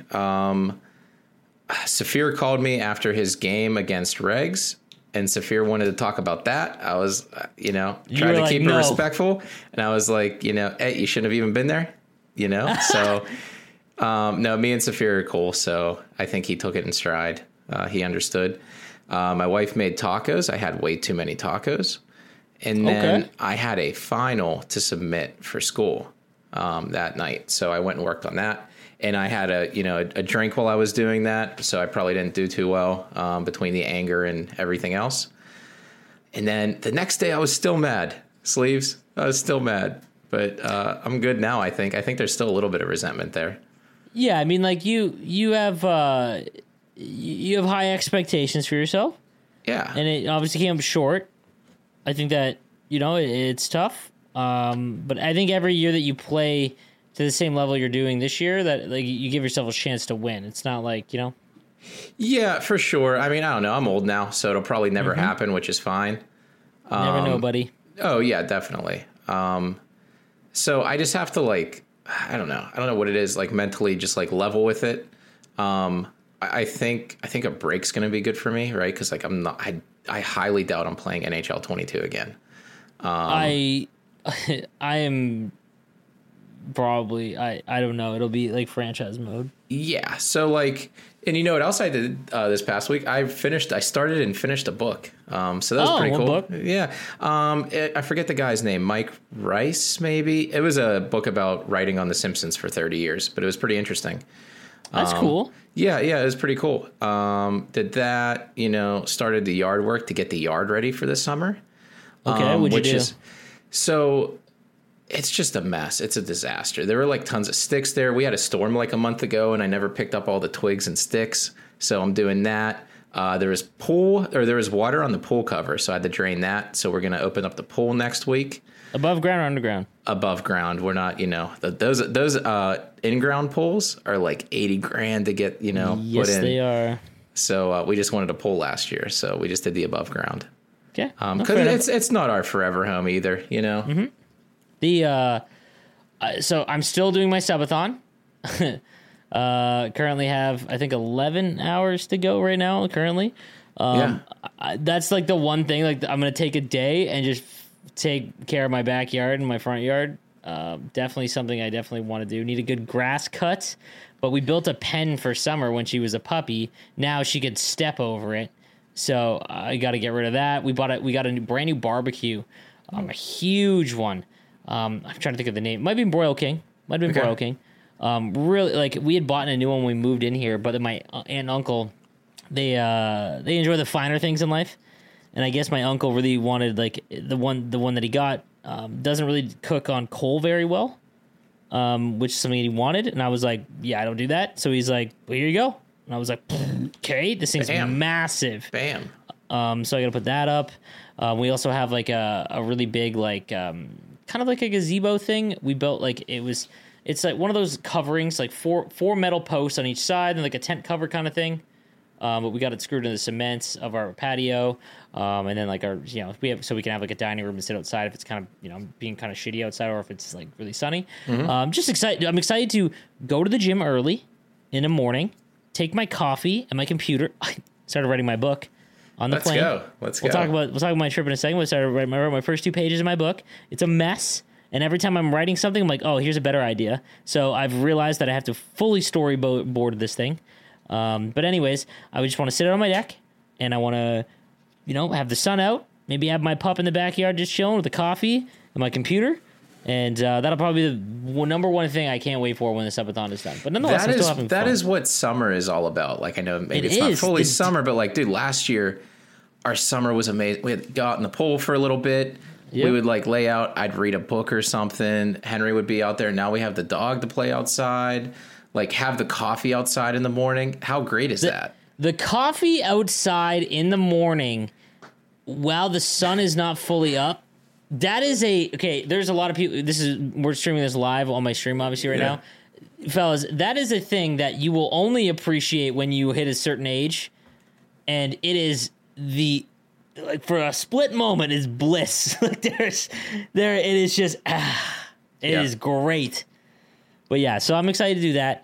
Saphir called me after his game against Regs, and Saphir wanted to talk about that. I was, tried to keep it respectful, and I was like, hey, you shouldn't have even been there, So... no, me and Saphir are cool, so I think he took it in stride. He understood. My wife made tacos. I had way too many tacos. And then I had a final to submit for school that night. So I went and worked on that. And I had a drink while I was doing that, so I probably didn't do too well between the anger and everything else. And then the next day I was still mad. Sleeves, I was still mad. But I'm good now, I think. I think there's still a little bit of resentment there. Yeah, I mean, like you have high expectations for yourself. Yeah, and it obviously came up short. I think that, it's tough. But I think every year that you play to the same level you're doing this year, that like you give yourself a chance to win. It's not like, Yeah, for sure. I mean, I don't know. I'm old now, so it'll probably never happen, which is fine. Never know, buddy. Oh, yeah, definitely. So I just have to I don't know what it is, mentally just level with it. I think a break's going to be good for me, right? Because I highly doubt I'm playing NHL 22 again. I am probably, I don't know. It'll be franchise mode. Yeah. So and you know what else I did this past week? I started and finished a book. So that was pretty cool. Book? Yeah. I forget the guy's name, Mike Rice, maybe. It was a book about writing on The Simpsons for 30 years, but it was pretty interesting. That's cool. Yeah, it was pretty cool. Did that, started the yard work to get the yard ready for this summer. Okay, what'd you do? So it's just a mess. It's a disaster. There were tons of sticks there. We had a storm a month ago, and I never picked up all the twigs and sticks. So I'm doing that. There was water on the pool cover, so I had to drain that. So we're going to open up the pool next week. Above ground or underground? Above ground. We're not, those in-ground pools are $80,000 to get, put in. Yes, they are. So we just wanted a pool last year, so we just did the above ground. Okay. Because it's not our forever home either, Mm-hmm. So I'm still doing my subathon. Currently have, I think, 11 hours to go right now. Currently, that's the one thing. I'm gonna take a day and just take care of my backyard and my front yard. Definitely something I definitely want to do. Need a good grass cut, but we built a pen for Summer when she was a puppy. Now she could step over it, so I got to get rid of that. We got a brand new barbecue, a huge one. I'm trying to think of the name. Might be Broil King. Might have been Broil King. Really, we had bought a new one when we moved in here, but my aunt and uncle, they enjoy the finer things in life. And I guess my uncle really wanted the one that he got doesn't really cook on coal very well, which is something he wanted. And I was like, yeah, I don't do that. So he's like, well, here you go. And I was like, okay, this thing's massive. Bam. So I got to put that up. We also have a really big kind of like a gazebo thing. We built it's one of those coverings, four metal posts on each side and a tent cover kind of thing. But we got it screwed into the cement of our patio. And then our, we have, so we can have a dining room and sit outside if it's kind of, being kind of shitty outside or if it's really sunny. Mm-hmm. Just excited. I'm excited to go to the gym early in the morning, take my coffee and my computer. I started writing my book on the plane. Let's go. We'll talk about my trip in a second. I wrote my first 2 pages of my book. It's a mess. And every time I'm writing something, I'm like, oh, here's a better idea. So I've realized that I have to fully storyboard this thing. But anyways, I just want to sit out on my deck and I want to, have the sun out, maybe have my pup in the backyard just chilling with a coffee and my computer. And that'll probably be the number one thing I can't wait for when the subathon is done. But nonetheless, I'm still having fun. That is what summer is all about. I know maybe it's not fully summer, but dude, last year our summer was amazing. We had got in the pool for a little bit. Yep. We would lay out. I'd read a book or something. Henry would be out there. Now we have the dog to play outside. Have the coffee outside in the morning. How great is that? The coffee outside in the morning while the sun is not fully up. That is there's a lot of people. We're streaming this live on my stream, obviously, right now. Fellas, that is a thing that you will only appreciate when you hit a certain age. And it is for a split moment is bliss. It is just, it is great. But yeah, so I'm excited to do that.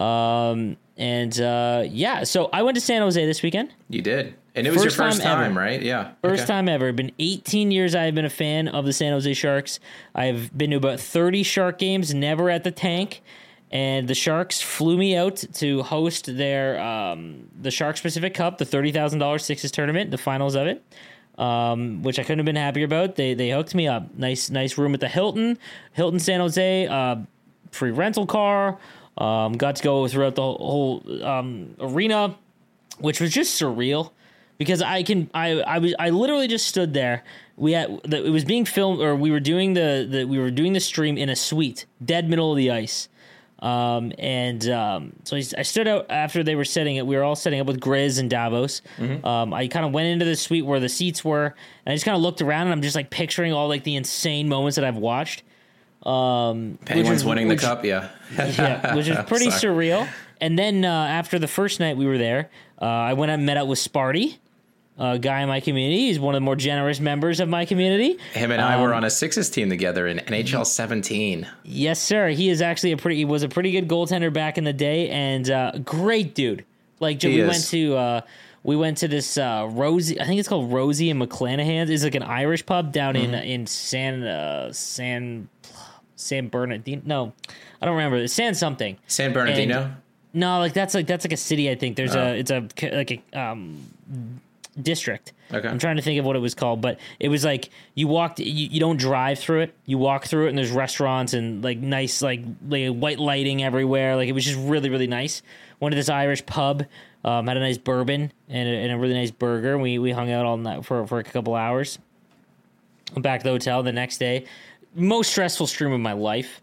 So I went to San Jose this weekend. You did. And it was your first time, right? Yeah. First time ever. It's been 18 years I've been a fan of the San Jose Sharks. I've been to about 30 Shark games, never at the Tank. And the Sharks flew me out to host their the Shark Pacific Cup, the $30,000 Sixes tournament, the finals of it, which I couldn't have been happier about. They hooked me up. Nice room at the Hilton San Jose, free rental car. Got to go throughout the whole arena, which was just surreal. Because I literally just stood there. It was being filmed, or we were doing the stream in a suite, dead middle of the ice. So I stood out after they were setting it. We were all setting up with Grizz and Davos. I kind of went into the suite where the seats were, and I just kind of looked around, and I'm just like picturing all like the insane moments that I've watched. Penguins winning the cup, yeah, which is pretty surreal. And then after the first night we were there, I went and met up with Sparty, a guy in my community. He's one of the more generous members of my community. Him and I were on a Sixes team together in NHL 17. Yes, sir. He is actually he was a pretty good goaltender back in the day, and great dude. Like we went to this Rosie. I think it's called Rosie and McClanahan's. It's like an Irish pub down in San Bernardino. No, I don't remember. It's San something. San Bernardino. No, that's like a city. I think there's a district. Okay. I'm trying to think of what it was called, but it was like you don't drive through it. You walk through it, and there's restaurants and like nice like white lighting everywhere. Like it was just really, really nice. Went to this Irish pub, had a nice bourbon and a really nice burger. We hung out all night for a couple hours. Went back to the hotel the next day. Most stressful stream of my life.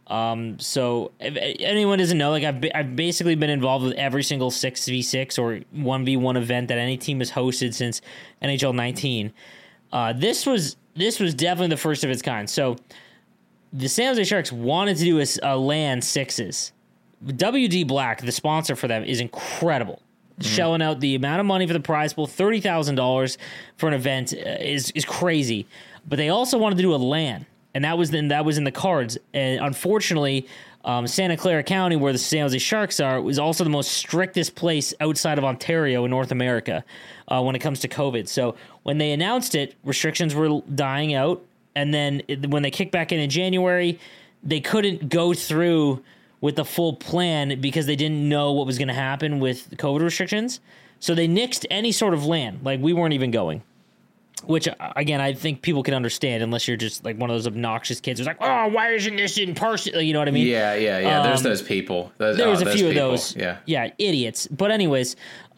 So if anyone doesn't know, like I've basically been involved with every single 6v6 or 1v1 event that any team has hosted since NHL 19. This was definitely the first of its kind. So the San Jose Sharks wanted to do a LAN sixes. WD Black, the sponsor for them, is incredible. Shelling out the amount of money for the prize pool, $30,000 for an event is crazy. But they also wanted to do a LAN. And that was in the cards. And unfortunately, Santa Clara County, where the San Jose Sharks are, was also the most strictest place outside of Ontario in North America when it comes to COVID. So when they announced it, restrictions were dying out. And then when they kicked back in January, they couldn't go through with the full plan because they didn't know what was going to happen with COVID restrictions. So they nixed any sort of LAN. Like, we weren't even going. Which, again, I think people can understand unless you're just like one of those obnoxious kids who's like, oh, why isn't this in person? You know what I mean? Yeah. There's those people. There was a few of those. Yeah, idiots. But anyways,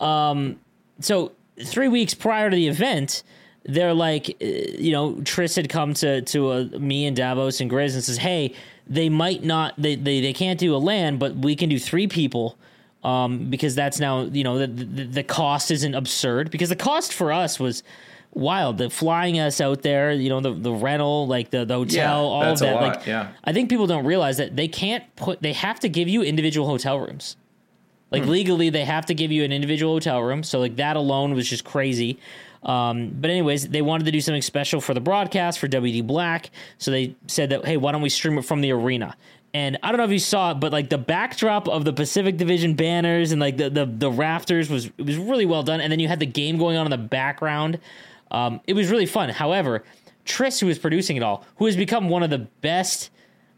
so 3 weeks prior to the event, they're like, Tris had come to me and Davos and Grizz and says, hey, they might not, they can't do a LAN, but we can do 3 people. Because that's now, the cost isn't absurd. Because the cost for us was wild. The flying us out there, the rental, like the hotel, all of that. Like, I think people don't realize that they have to give you individual hotel rooms. Like legally, they have to give you an individual hotel room. So like that alone was just crazy. But anyways, they wanted to do something special for the broadcast for WD Black. So they said that, hey, why don't we stream it from the arena? And I don't know if you saw it, but like the backdrop of the Pacific Division banners and like the rafters was really well done. And then you had the game going on in the background. It was really fun. However, Tris, who was producing it all, who has become one of the best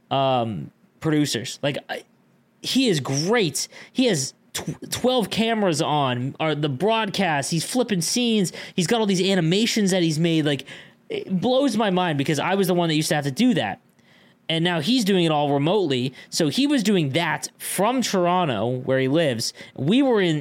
producers, like he is great. He has 12 cameras on the broadcast. He's flipping scenes. He's got all these animations that he's made. Like, it blows my mind because I was the one that used to have to do that. And now he's doing it all remotely. So he was doing that from Toronto, where he lives. We were in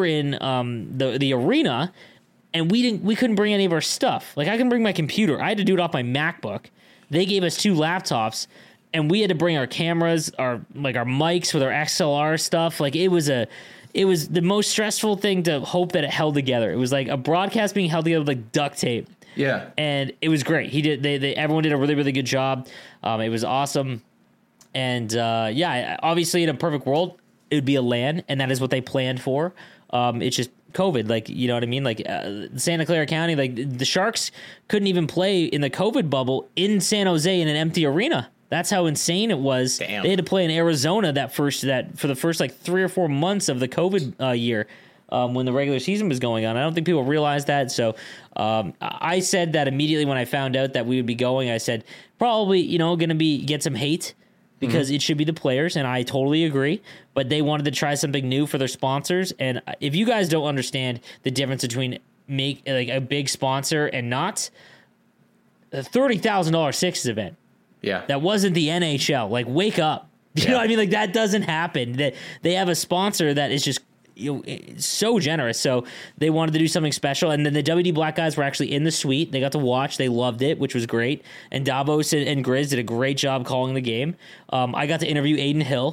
the arena, and we couldn't bring any of our stuff. Like, I can bring my computer. I had to do it off my MacBook. They gave us 2 laptops, and we had to bring our cameras, our mics with our XLR stuff. Like, it was the most stressful thing to hope that it held together. It was like a broadcast being held together with like duct tape. Yeah. And it was great. Everyone did a really, really good job. It was awesome. And obviously in a perfect world, it would be a LAN, and that is what they planned for. It's just COVID, like, you know what I mean? Like Santa Clara County, like the Sharks couldn't even play in the COVID bubble in San Jose in an empty arena. That's how insane it was. Damn. They had to play in Arizona for the first like 3 or 4 months of the COVID year. When the regular season was going on. I don't think people realized that. So I said that immediately when I found out that we would be going. I said, probably, going to get some hate because it should be the players, and I totally agree. But they wanted to try something new for their sponsors. And if you guys don't understand the difference between a big sponsor and not, a $30,000 Sixes event. Yeah. That wasn't the NHL. Like, wake up. You know what I mean? Like, that doesn't happen. That they have a sponsor that is just so generous. So they wanted to do something special, and then the WD Black guys were actually in the suite. They got to watch. They loved it, which was great. And Davos and Grizz did a great job calling the game. I got to interview Aiden Hill.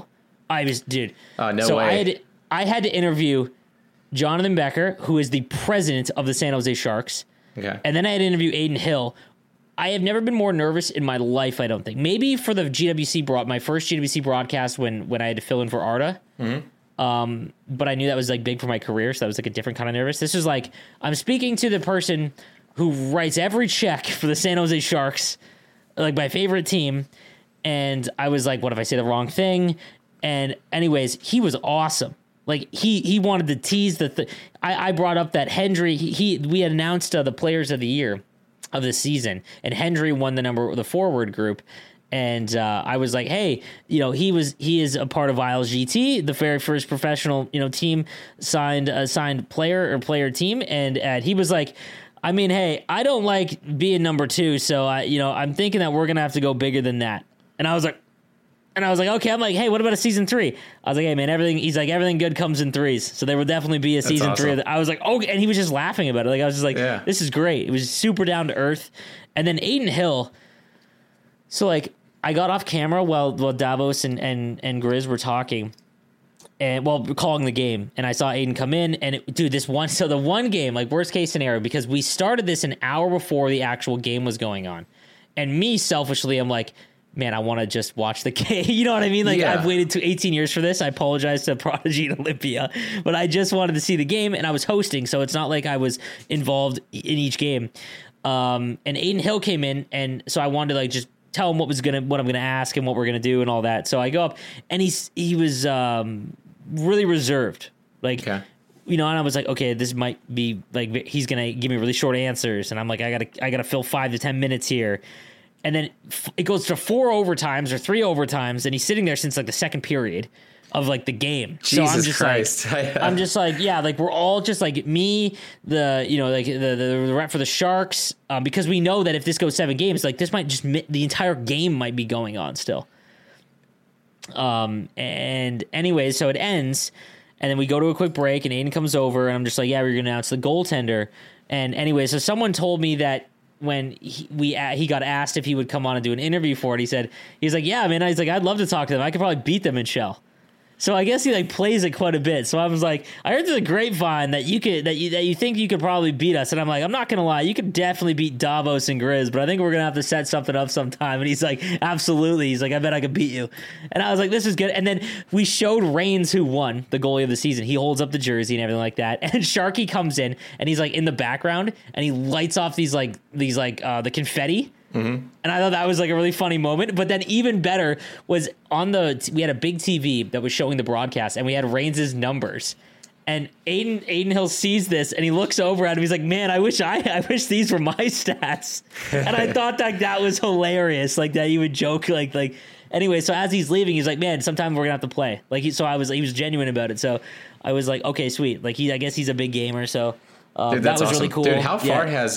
Dude. No so way. I had to interview Jonathan Becker, who is the president of the San Jose Sharks. Okay. And then I had to interview Aiden Hill. I have never been more nervous in my life, I don't think. Maybe for the my first GWC broadcast when I had to fill in for Arda. Mm-hmm. But I knew that was like big for my career, so that was like a different kind of nervous. This was like, I'm speaking to the person who writes every check for the San Jose Sharks, like my favorite team. And I was like, what if I say the wrong thing? And anyways, he was awesome. Like he wanted to tease I brought up that Hendry, we had announced the players of the year of the season, and Hendry won the forward group. And I was like, hey, he is a part of Isles GT, the very first professional, team signed player team. And he was like, I mean, hey, I don't like being number 2. So I'm thinking that we're going to have to go bigger than that. And I was like, okay. I'm like, hey, what about a season 3? I was like, hey man, everything good comes in 3s. So there will definitely be a season 3. I was like, oh, and he was just laughing about it. Like I was just like, This is great. It was super down to earth. And then Aiden Hill. So like I got off camera while Davos and Grizz were talking, and calling the game, and I saw Aiden come in, and the one game, like worst case scenario, because we started this an hour before the actual game was going on, and me selfishly, I'm like, man, I want to just watch the game. You know what I mean? Like I've waited 18 years for this. I apologize to Prodigy and Olympia, but I just wanted to see the game, and I was hosting, so it's not like I was involved in each game. And Aiden Hill came in, and so I wanted to like just tell him what I'm gonna ask and what we're gonna do and all that. So I go up, and he was really reserved, like. Okay. And I was like, okay, this might be like he's gonna give me really short answers, and I'm like, I gotta fill 5 to 10 minutes here. And then it goes to 4 overtimes or 3 overtimes, and he's sitting there since like the second period of like the game. Jesus so I'm just Christ. like, I'm just like, yeah, like we're all just like me, the rep for the Sharks, because we know that if this goes 7 games, like this might just the entire game might be going on still. And anyways, so it ends, and then we go to a quick break, and Aiden comes over, and I'm just like, yeah, we're gonna announce the goaltender. And anyway, so someone told me that when he got asked if he would come on and do an interview for it, he's like, yeah, man, he's like, I'd love to talk to them. I could probably beat them in Shell. So I guess he like plays it quite a bit. So I was like, I heard through the grapevine that you think you could probably beat us, and I'm like, I'm not gonna lie, you could definitely beat Davos and Grizz, but I think we're gonna have to set something up sometime. And he's like, absolutely. He's like, I bet I could beat you. And I was like, this is good. And then we showed Reigns, who won the goalie of the season. He holds up the jersey and everything like that. And Sharky comes in, and he's like in the background, and he lights off these the confetti. Mm-hmm. And I thought that was like a really funny moment. But then even better was we had a big TV that was showing the broadcast, and we had Reigns' numbers. And Aiden Hill sees this, and he looks over at him. He's like, man, I wish these were my stats. And I thought that was hilarious. Like that he would joke like anyway. So as he's leaving, he's like, man, sometime we're gonna have to play. Like he was genuine about it. So I was like, okay, sweet. Like I guess he's a big gamer. So dude, that was awesome. really cool. Dude, how far has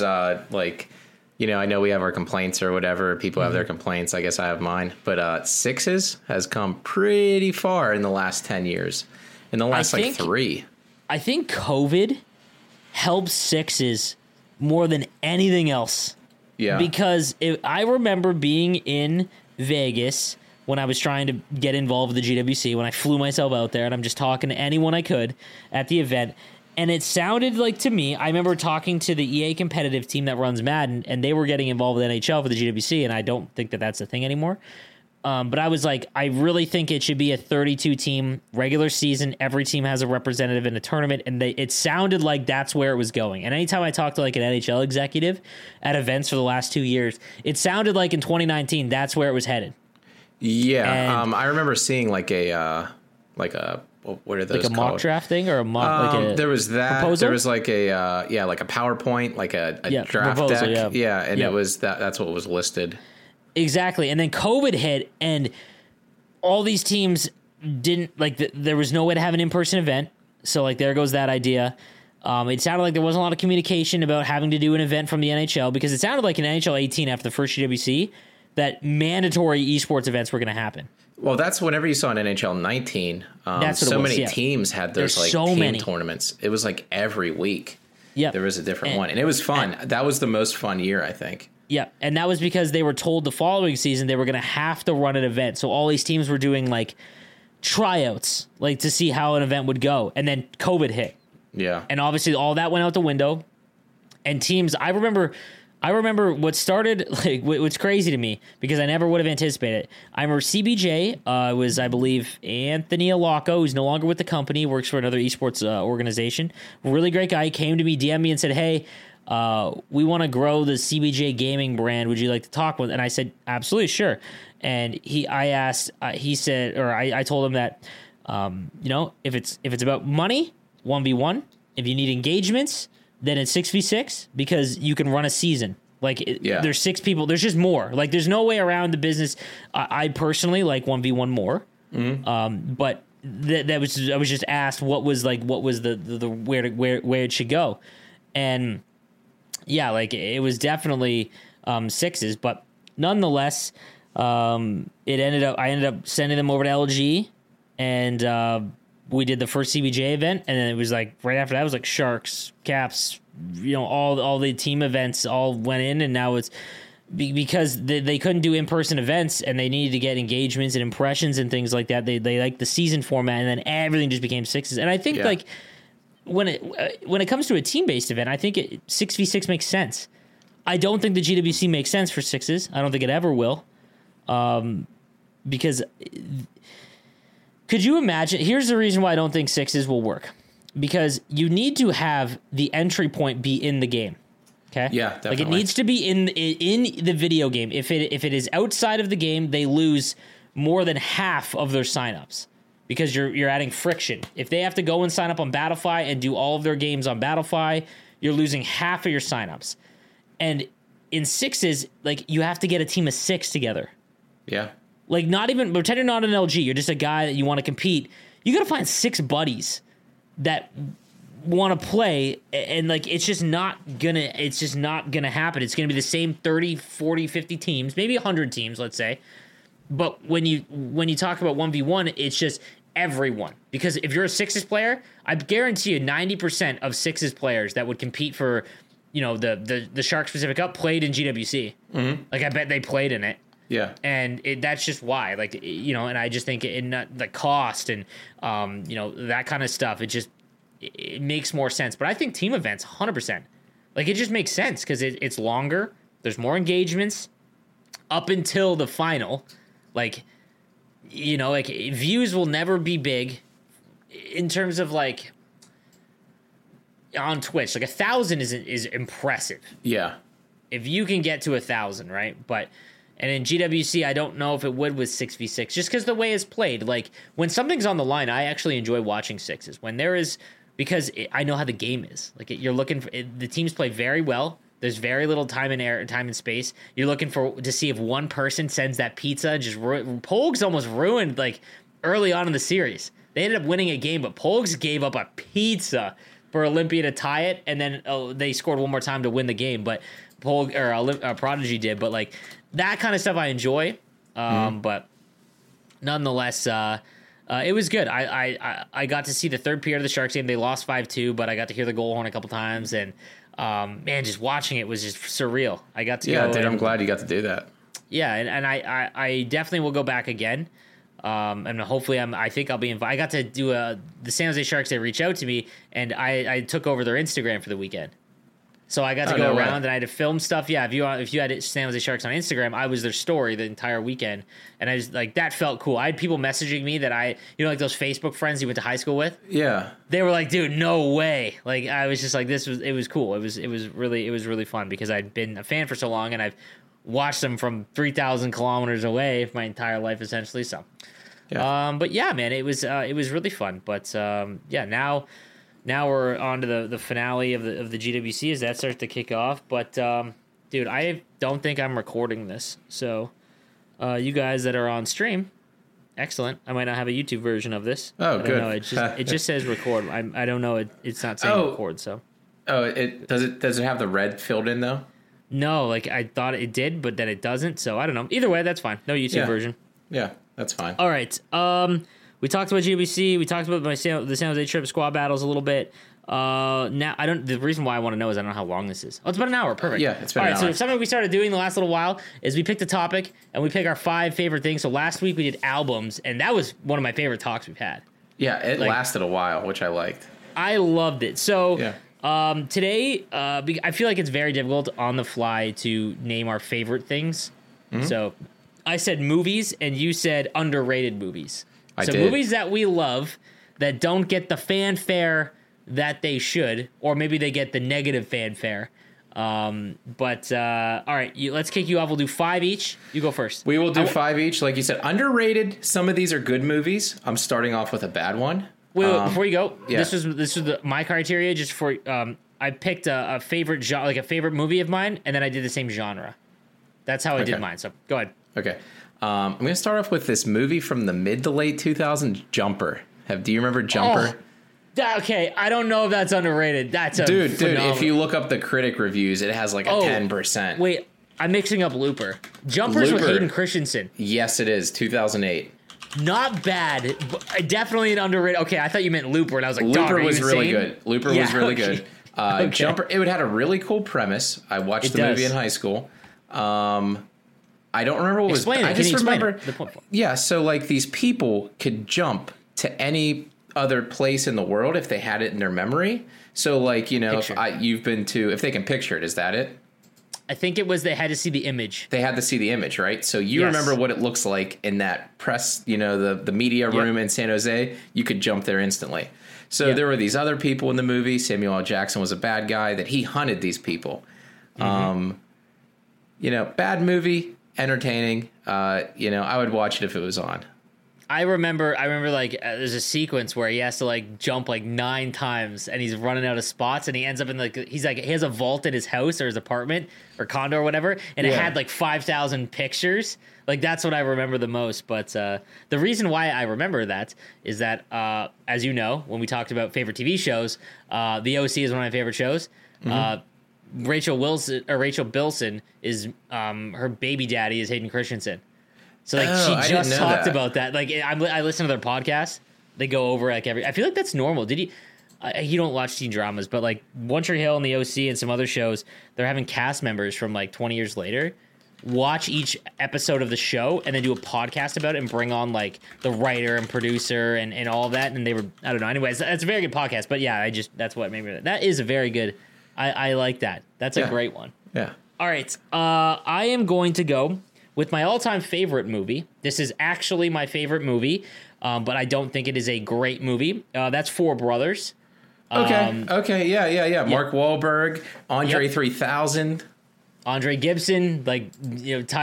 I know we have our complaints or whatever. People have their complaints. I guess I have mine. But Sixes has come pretty far in the last 10 years. In the last 3. I think COVID helps Sixes more than anything else. Yeah. Because I remember being in Vegas when I was trying to get involved with the GWC, when I flew myself out there, and I'm just talking to anyone I could at the event. And it sounded like, to me, I remember talking to the EA competitive team that runs Madden, and they were getting involved with NHL for the GWC, and I don't think that that's a thing anymore. But I was like, I really think it should be a 32-team regular season. Every team has a representative in a tournament, and it sounded like that's where it was going. And anytime I talked to like an NHL executive at events for the last 2 years, it sounded like in 2019 that's where it was headed. Yeah, I remember seeing like a what are those like a called? Mock drafting or a mock? There was that. Proposal? There was like like a PowerPoint, like a draft proposal, deck. Yeah, and it was that's what was listed. Exactly. And then COVID hit, and all these teams didn't there was no way to have an in-person event. So like there goes that idea. It sounded like there wasn't a lot of communication about having to do an event from the NHL, because it sounded like in NHL 18 after the first GWC that mandatory esports events were going to happen. Well, that's whenever you saw an NHL 19. So many teams had those team tournaments. It was like every week. Yeah, there was a different one, and it was fun. That was the most fun year, I think. Yeah, and that was because they were told the following season they were going to have to run an event. So all these teams were doing like tryouts, like to see how an event would go. And then COVID hit. Yeah. And obviously all that went out the window. And teams, I remember what started, like, what's crazy to me, because I never would have anticipated it. I remember CBJ was, I believe, Anthony Alaco, who's no longer with the company, works for another esports organization. Really great guy. He came to me, DM'd me, and said, hey, we want to grow the CBJ gaming brand. Would you like to talk with? And I said, absolutely, sure. And I told him that, if it's about money, 1v1. If you need engagements, then it's 6v6, because you can run a season. Like, there's 6 people. There's just more. Like, there's no way around the business. I personally like 1v1 more. Mm-hmm. But I was just asked what was the where it should go, and yeah, like, it was definitely 6s, but nonetheless, I ended up sending them over to LG, and we did the first CBJ event, and then it was like right after that it was like Sharks, Caps, all the team events all went in, and now it's because they couldn't do in-person events and they needed to get engagements and impressions and things like that. They like the season format, and then everything just became 6s. And I think like when it comes to a team-based event, I think 6v6 makes sense. I don't think the GWC makes sense for 6s. I don't think it ever will, because. Could you imagine? Here's the reason why I don't think 6s will work. Because you need to have the entry point be in the game. Okay? Yeah, definitely. Like, it needs to be in the video game. If it is outside of the game, they lose more than half of their signups, because you're adding friction. If they have to go and sign up on Battlefy and do all of their games on Battlefy, you're losing half of your signups. And in 6s, like, you have to get a team of 6 together. Yeah. Like, not even, pretend you're not an LG, you're just a guy that you want to compete. You got to find 6 buddies that want to play, and like, it's just not gonna happen. It's gonna be the same 30, 40, 50 teams, maybe 100 teams, let's say. But when you talk about 1v1, it's just everyone. Because if you're a 6s player, I guarantee you 90% of 6s players that would compete for, the Shark Pacific Cup played in GWC. Mm-hmm. Like, I bet they played in it. Yeah. And that's just why, like, and I just think the cost and, that kind of stuff, it makes more sense. But I think team events, 100%. Like, it just makes sense because it's longer. There's more engagements up until the final. Like, views will never be big in terms of, like, on Twitch. Like, 1,000 is impressive. Yeah. If you can get to 1,000, right? And in GWC, I don't know if it would with 6v6, just because the way it's played. Like, when something's on the line, I actually enjoy watching 6s. When there is, because I know how the game is. Like, you're looking for, the teams play very well. There's very little time and space. You're looking to see if one person sends that pizza and just Pogues almost ruined, like, early on in the series. They ended up winning a game, but Pogues gave up a pizza for Olympia to tie it, and then they scored one more time to win the game. But Prodigy did, but like, that kind of stuff I enjoy, but nonetheless, it was good. I got to see the third period of the Sharks game. They lost 5-2, but I got to hear the goal horn a couple times, and man, just watching it was just surreal. I got to go. Dude, I'm glad you got to do that. Yeah, and I definitely will go back again. And hopefully I think I'll be invited. I got to do the San Jose Sharks. They reached out to me, and I took over their Instagram for the weekend. So I got to go around and I had to film stuff. Yeah, if you had San Jose Sharks on Instagram, I was their story the entire weekend, and I was like, that felt cool. I had people messaging me that like those Facebook friends you went to high school with. Yeah, they were like, dude, no way. Like, I was just like, it was cool. It was really fun because I'd been a fan for so long, and I've watched them from 3,000 kilometers away my entire life essentially. So, yeah. But yeah, man, it was really fun. But yeah, Now we're on to the finale of the GWC as that starts to kick off. But, dude, I don't think I'm recording this. So you guys that are on stream, excellent. I might not have a YouTube version of this. Oh, good. Know. It just says record. I don't know. It's not saying record. So. Oh, does it have the red filled in though? No, like I thought it did, but then it doesn't. So I don't know. Either way, that's fine. No YouTube version. Yeah, that's fine. All right. We talked about GWC. We talked about the San Jose trip, squad battles a little bit. Now I don't. The reason why I want to know is I don't know how long this is. Oh, it's about an hour. Perfect. Yeah, it's been all an right. hour. So something we started doing the last little while is we picked a topic and we pick our 5 favorite things. So last week we did albums, and that was one of my favorite talks we've had. Yeah, it lasted a while, which I liked. I loved it. So Yeah. today, I feel like it's very difficult on the fly to name our favorite things. Mm-hmm. So I said movies, and you said underrated movies. I so did. movies that we love that don't get the fanfare that they should, or maybe they get the negative fanfare. All right, let's kick you off. We'll do 5 each. You go first. We will do 5 each. Like you said, underrated. Some of these are good movies. I'm starting off with a bad one. Wait, before you go, yeah. this was my criteria just for. I picked a favorite genre, like a favorite movie of mine, and then I did the same genre. That's how I did mine. So go ahead. Okay. I'm going to start off with this movie from the mid to late 2000s, Jumper. Do you remember Jumper? Okay, I don't know if that's underrated. That's a Dude, phenomenal. if you look up the critic reviews, it has like a 10%. Wait, I'm mixing up Looper. Jumper's with Looper. Hayden Christensen. Yes, it is. 2008. Not bad, but definitely an underrated. Okay, I thought you meant Looper, and I was like, Looper was was really good. Looper was really good. Okay. Jumper, it had a really cool premise. I watched the movie in high school. I don't remember what Explain was. it. I just remember. The point. Yeah, so like these people could jump to any other place in the world if they had it in their memory. So like, you know, if they can picture it, is that it? I think it was they had to see the image. They had to see the image, right? So you remember what it looks like in that press, you know, the media room in San Jose. You could jump there instantly. So there were these other people in the movie. Samuel L. Jackson was a bad guy that he hunted these people. You know, bad movie, entertaining. You know, I would watch it if it was on. I remember like there's a sequence where he has to like jump like 9 times and he's running out of spots and he ends up in like he has a vault in his house or his apartment or condo or whatever, and it had like 5,000 pictures. Like that's what I remember the most. But the reason why I remember that is that as you know, when we talked about favorite TV shows, The OC is one of my favorite shows. Rachel Bilson is her baby daddy is Hayden Christensen. So like she just talked about that. Like I listen to their podcast. They go over like I feel like that's normal. Did you don't watch teen dramas, but like One Tree Hill and The OC and some other shows, they're having cast members from like 20 years later watch each episode of the show and then do a podcast about it and bring on like the writer and producer and all of that. And they were, I don't know. Anyways, that's a very good podcast. But yeah, that's what made me. That is a very good. I like that. That's a great one. Yeah. All right. I am going to go with my all-time favorite movie. This is actually my favorite movie, but I don't think it is a great movie. That's Four Brothers. Okay. Yeah. Mark Wahlberg, Andre 3000. Andre Gibson, like, you know,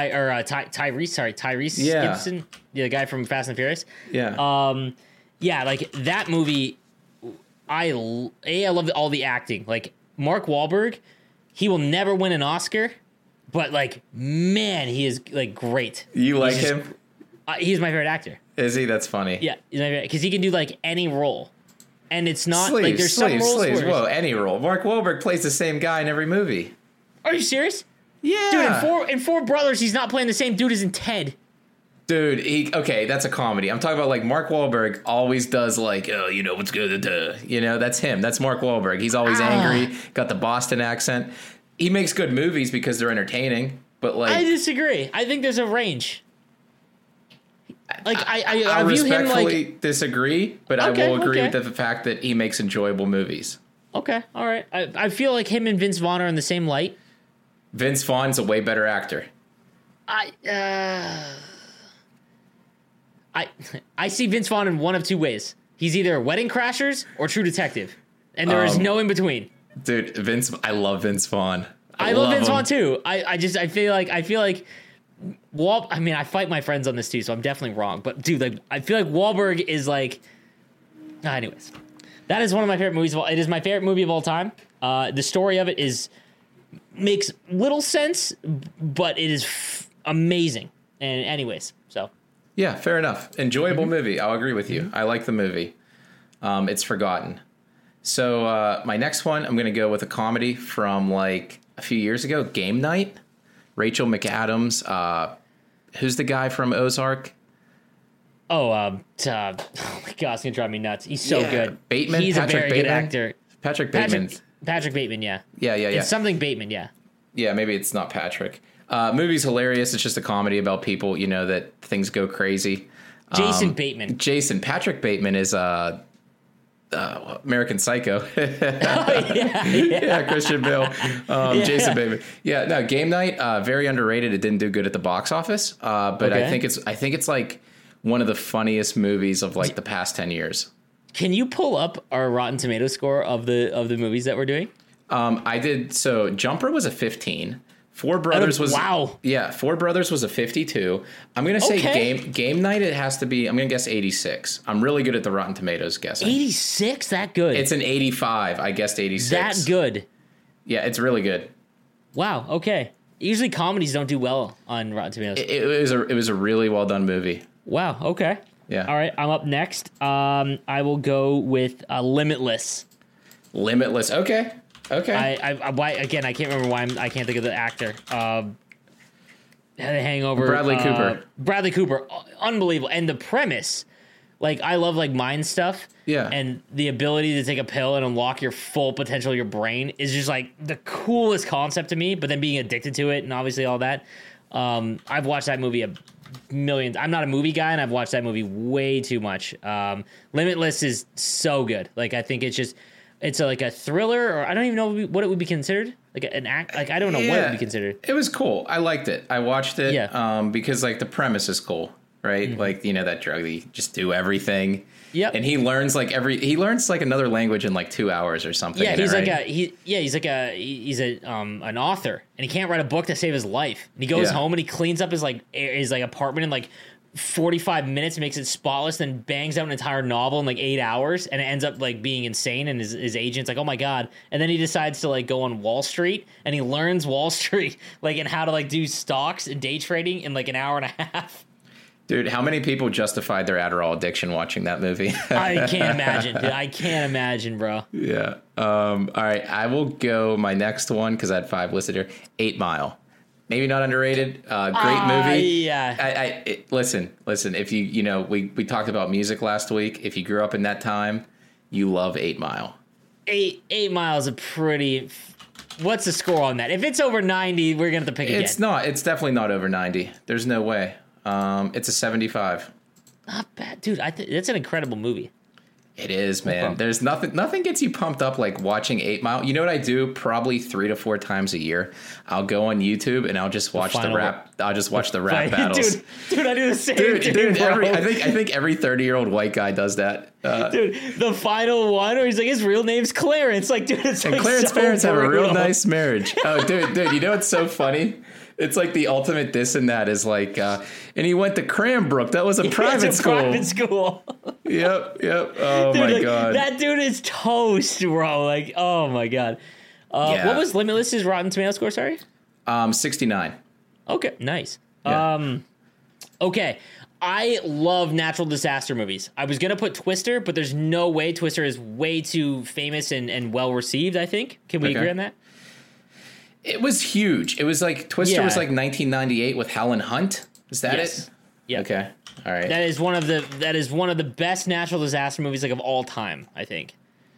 Tyrese Gibson, the guy from Fast and Furious. Yeah. Yeah, like that movie, I love all the acting. Like Mark Wahlberg, he will never win an Oscar, but like, man, he is like great. You like him? He's my favorite actor. Is he? That's funny. Yeah, because he can do like any role. And it's not Sleeves, like there's some roles where... Whoa, any role. Mark Wahlberg plays the same guy in every movie. Are you serious? Yeah. Dude, in Four Brothers, he's not playing the same dude as in Ted. Dude, okay, that's a comedy. I'm talking about like Mark Wahlberg always does like, oh, you know, what's good, you know, that's him. That's Mark Wahlberg. He's always angry, got the Boston accent. He makes good movies because they're entertaining, but like... I disagree. I think there's a range. Like, I view him respectfully disagree, but I will agree with the fact that he makes enjoyable movies. Okay, all right. I feel like him and Vince Vaughn are in the same light. Vince Vaughn's a way better actor. I see Vince Vaughn in one of two ways. He's either Wedding Crashers or True Detective, and there is no in between. Dude, I love Vince Vaughn. I love Vince Vaughn too. I feel like I mean, I fight my friends on this too, so I'm definitely wrong. But dude, like, I feel like Wahlberg is like. Anyways, that is one of my favorite movies. It is my favorite movie of all time. The story of it makes little sense, but it is amazing. And anyways, so. Yeah, fair enough. Enjoyable movie. I'll agree with you. I like the movie. It's forgotten. So my next one, I'm going to go with a comedy from like a few years ago, Game Night. Rachel McAdams. Who's the guy from Ozark? Oh my God, it's going to drive me nuts. He's so good. Bateman. He's Patrick a very Bateman. good actor. Patrick Bateman. Patrick Bateman, yeah. Yeah. It's something Bateman, yeah. Yeah, maybe it's not Patrick. Movie's hilarious. It's just a comedy about people, that things go crazy. Jason Bateman. Patrick Bateman is American Psycho. Yeah, Christian Bale. Jason Bateman. Yeah, no, Game Night, very underrated. It didn't do good at the box office, but okay. I think it's like one of the funniest movies of like the past 10 years. Can you pull up our Rotten Tomatoes score of the movies that we're doing? I did. So Jumper was a 15. Four Brothers was wow. Yeah, Four Brothers was a 52. I'm gonna say Game Night. It has to be. I'm gonna guess 86. I'm really good at the Rotten Tomatoes guessing. 86, that good? It's an 85. I guessed 86. That good? Yeah, it's really good. Wow. Okay. Usually comedies don't do well on Rotten Tomatoes. It was a really well done movie. Wow. Okay. Yeah. All right. I'm up next. I will go with Limitless. Limitless. Okay. Why again? I can't remember why I can't think of the actor. The Hangover. Bradley Cooper. Bradley Cooper. Unbelievable. And the premise, like I love like mind stuff. Yeah. And the ability to take a pill and unlock your full potential of your brain is just like the coolest concept to me. But then being addicted to it and obviously all that. I've watched that movie a million. I'm not a movie guy, and I've watched that movie way too much. Limitless is so good. Like I think it's like a thriller, or I don't even know what it would be considered. Like an act. Like I don't know what it would be considered. It was cool. I liked it. I watched it. Yeah. Because like the premise is cool, right? Mm-hmm. Like that drug, you just do everything. Yep. And he learns like another language in like 2 hours or something. Yeah. He's an author, and he can't write a book to save his life. And he goes home and he cleans up his apartment in like 45 minutes, makes it spotless, then bangs out an entire novel in like 8 hours, and it ends up like being insane. And his agent's like, oh my god. And then he decides to like go on Wall Street, and he learns Wall Street like and how to like do stocks and day trading in like an hour and a half. Dude, how many people justified their Adderall addiction watching that movie? I can't imagine, dude. I can't imagine, bro. Yeah. All right, I will go my next one because I had 5 listed here. 8 Mile. Maybe not underrated. Great movie. Yeah. Listen. If we talked about music last week. If you grew up in that time, you love 8 Mile. 8 Mile is a pretty. What's the score on that? If it's over 90, we're gonna have to pick again. It's not. It's definitely not over 90. There's no way. It's a 75. Not bad, dude. That's an incredible movie. It is, man. There's nothing gets you pumped up like watching 8 Mile. You know what I do? Probably 3 to 4 times a year. I'll go on YouTube and I'll just watch the rap. I'll just watch the rap battles. Dude, I do the same thing, bro. I think every 30-year-old white guy does that. Dude, the final one where he's like, his real name's Clarence. Like, dude, it's and like Clarence's so parents have a real brutal. nice marriage. Oh, dude, you know what's so funny? It's like the ultimate this and that is like, and he went to Cranbrook. That was a private school. Private school. Yep. Oh, dude, my God. That dude is toast, bro. Like, oh, my God. What was Limitless's Rotten Tomato score, sorry? 69. Okay, nice. Yeah. Okay. I love natural disaster movies. I was going to put Twister, but there's no way. Twister is way too famous and well-received, I think. Can we agree on that? It was huge. It was like Twister was like 1998 with Helen Hunt. Is that it? Yeah. Okay. All right. That is one of the best natural disaster movies like of all time, I think.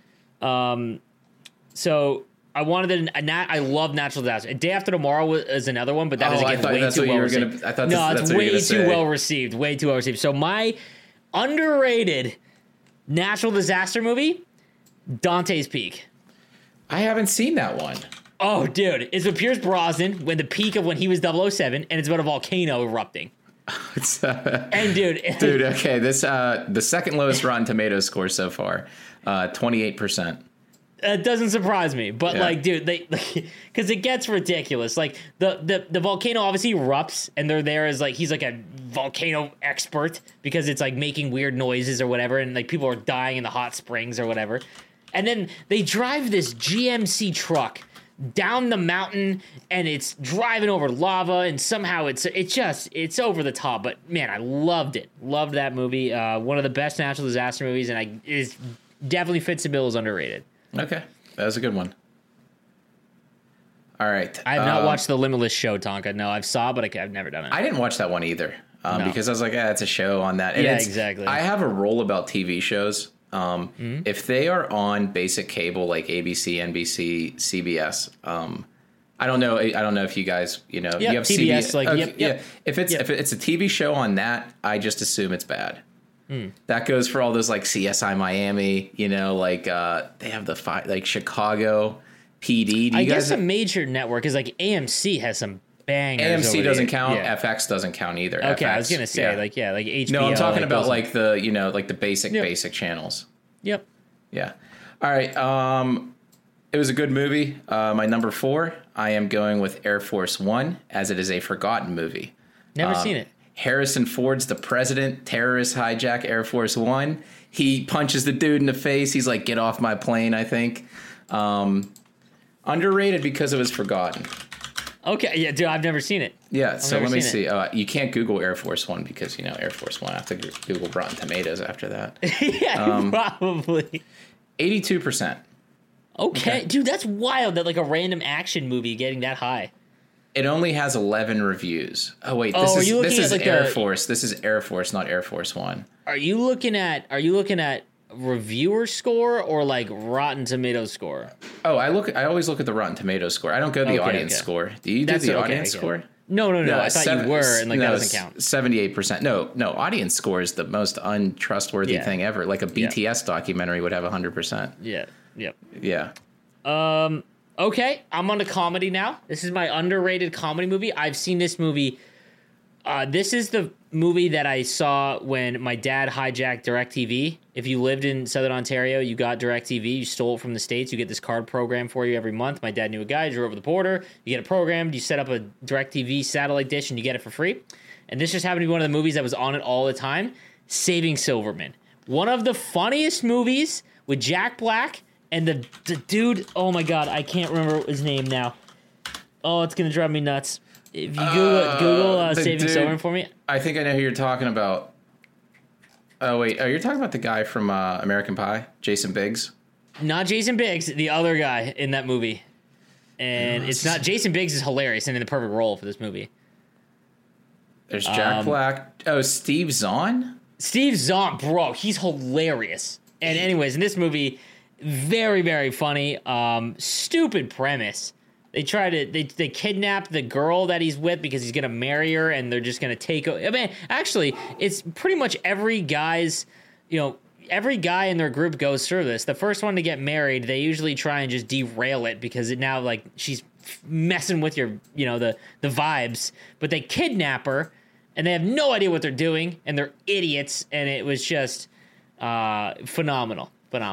So I wanted I love natural disaster. Day After Tomorrow was another one, but that is again way too well received. It's way too well received. Way too well received. So my underrated natural disaster movie, Dante's Peak. I haven't seen that one. Oh, dude. It's with Pierce Brosnan when the peak of when he was 007, and it's about a volcano erupting. And dude, okay. This the second lowest Rotten Tomatoes score so far, 28%. That doesn't surprise me, but like, dude, because it gets ridiculous. Like the volcano obviously erupts, and they're there as like he's like a volcano expert because it's like making weird noises or whatever, and like people are dying in the hot springs or whatever. And then they drive this GMC truck down the mountain, and it's driving over lava, and somehow it's over the top. But man, I loved it. Loved that movie. One of the best natural disaster movies, and it definitely fits the bill as underrated. Okay, that was a good one. All right, I have not watched the Limitless show, Tonka. No, I've saw, but I've never done it. I didn't watch that one either because I was like, it's a show on that. And exactly. I have a role about TV shows. If they are on basic cable like ABC, NBC, CBS, I don't know. I don't know if you guys, you have TBS, CBS. like, okay, yep. If it's a TV show on that, I just assume it's bad. That goes for all those like CSI Miami. They have the like Chicago PD. I guess a major network is like AMC has some bangers. AMC doesn't count. Yeah. FX doesn't count either. Okay, FX, I was gonna say like HBO. No, I'm talking about like the like the basic channels. Yep. Yeah. All right. It was a good movie. My number 4, I am going with Air Force One, as it is a forgotten movie. Never seen it. Harrison Ford's the president. Terrorists hijack Air Force One. He punches the dude in the face. He's like, "Get off my plane," I think. Underrated because it was forgotten. Okay, yeah, dude, I've never seen it. Yeah, so let me see. You can't Google Air Force One because, Air Force One. I have to Google Rotten Tomatoes after that. Yeah, probably. 82%. Okay, dude, that's wild that like a random action movie getting that high. It only has 11 reviews. Oh wait, this is like Air Force. This is Air Force, not Air Force One. Are you looking at reviewer score or like Rotten Tomatoes score? Oh, I always look at the Rotten Tomatoes score. I don't go to the audience score. Do you do the audience score? No. I thought you were, and like that doesn't count. 78%. No. Audience score is the most untrustworthy thing ever. Like a BTS documentary would have 100%. Yeah. Yep. Yeah. Okay, I'm on to comedy now. This is my underrated comedy movie. I've seen this movie. This is the movie that I saw when my dad hijacked DirecTV. If you lived in Southern Ontario, you got DirecTV. You stole it from the States. You get this card program for you every month. My dad knew a guy. Drove over the border. You get it programmed. You set up a DirecTV satellite dish, and you get it for free. And this just happened to be one of the movies that was on it all the time. Saving Silverman. One of the funniest movies with Jack Black. And the dude, oh my God, I can't remember his name now. Oh, it's going to drive me nuts. If you Google Saving Silverman for me. I think I know who you're talking about. Oh, wait. Oh, you're talking about the guy from American Pie, Jason Biggs? Not Jason Biggs, the other guy in that movie. And it's not, Jason Biggs is hilarious and in the perfect role for this movie. There's Jack Black. Oh, Steve Zahn? Steve Zahn, bro, he's hilarious. And anyways, in this movie... Very, very funny. Stupid premise. They kidnap the girl that he's with because he's gonna marry her, and they're just gonna take. I mean, actually, it's pretty much every guy in their group goes through this. The first one to get married, they usually try and just derail it because it now like she's messing with your, the vibes. But they kidnap her, and they have no idea what they're doing, and they're idiots. And it was just phenomenal.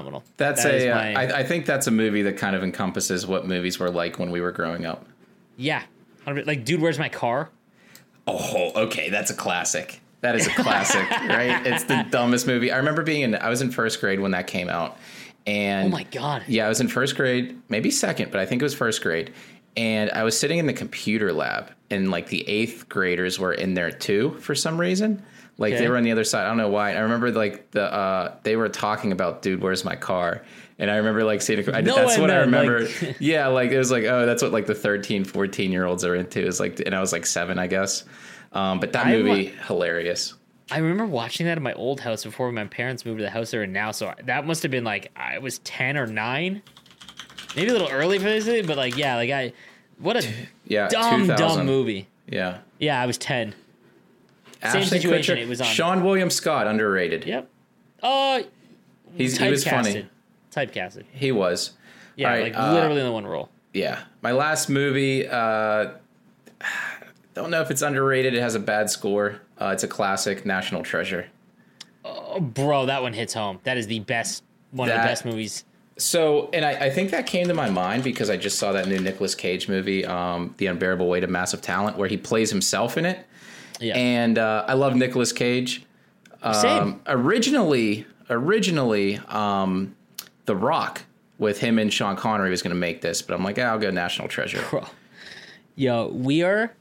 I think that's a movie that kind of encompasses what movies were like when we were growing up. Yeah. Like, Dude, Where's My Car? Oh, okay. That's a classic. That is a classic, right? It's the dumbest movie. I remember I was in first grade when that came out. And oh my God. Yeah, I was in first grade, maybe second, but I think it was first grade. And I was sitting in the computer lab, and like the 8th graders were in there too for some reason. Like they were on the other side. I don't know why. I remember like they were talking about Dude, Where's My Car? And I remember like seeing that's what I remember. Like, yeah, like it was like, oh, that's what like the 13, 14-year-olds are into. Is like, and I was like 7, I guess. But that movie, hilarious. I remember watching that at my old house before my parents moved to the house they're in now. So that must have been like I was 10 or 9, maybe a little early for this, but like what a dumb movie. Yeah, I was 10. Ashton Same situation. Kutcher, it was on. Sean William Scott, underrated. Yep. He was funny. Typecasted. He was. Yeah, right, literally in the one role. Yeah, my last movie. Don't know if it's underrated. It has a bad score. It's a classic, National Treasure. Oh, bro, that one hits home. That is the best. One of the best movies. So, and I think that came to my mind because I just saw that new Nicolas Cage movie, The Unbearable Weight of Massive Talent, where he plays himself in it. Yeah. And I love Nicolas Cage. Same. Originally, The Rock with him and Sean Connery was going to make this, but I'm like, I'll go National Treasure. Yo, we are...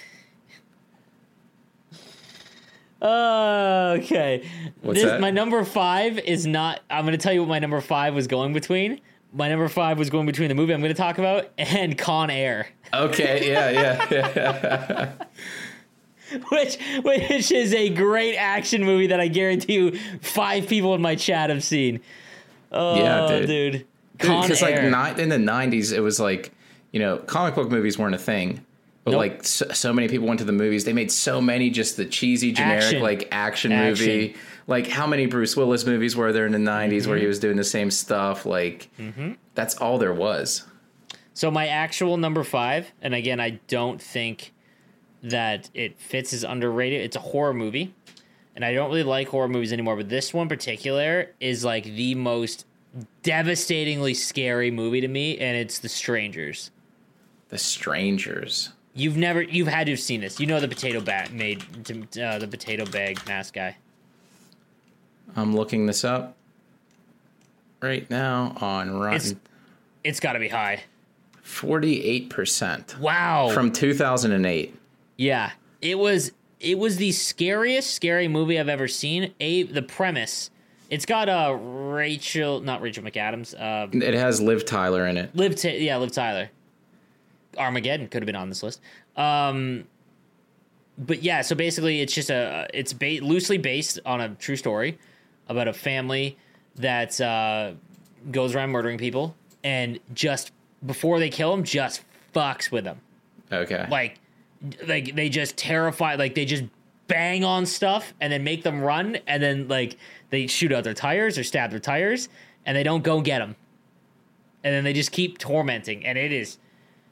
Okay. What's that? My number 5 is not... I'm going to tell you what my number 5 was going between. My number 5 was going between the movie I'm going to talk about and Con Air. Okay, yeah. which is a great action movie that I guarantee you 5 people in my chat have seen. Oh, Yeah, dude. Because like in the 90s, it was like, comic book movies weren't a thing. But Nope. like so many people went to the movies. They made so many just the cheesy, generic action movie. Like how many Bruce Willis movies were there in the 90s where he was doing the same stuff? Like that's all there was. So my actual number 5, and again, I don't think that it fits as underrated. It's a horror movie, and I don't really like horror movies anymore. But this one in particular is like the most devastatingly scary movie to me, and it's The Strangers. The Strangers. You've had to have seen this. You know the potato the potato bag mask guy. I'm looking this up right now on Rotten. It's got to be high. 48%. Wow. From 2008. Yeah, it was the scariest scary movie I've ever seen. The premise. It's got not Rachel McAdams. It has Liv Tyler in it. Liv Tyler. Armageddon could have been on this list. But yeah, so basically it's just loosely based on a true story about a family that goes around murdering people and just before they kill them, just fucks with them. Okay. Like they just terrify, like they just bang on stuff and then make them run, and then like they shoot out their tires or stab their tires, and they don't go get them, and then they just keep tormenting. And there is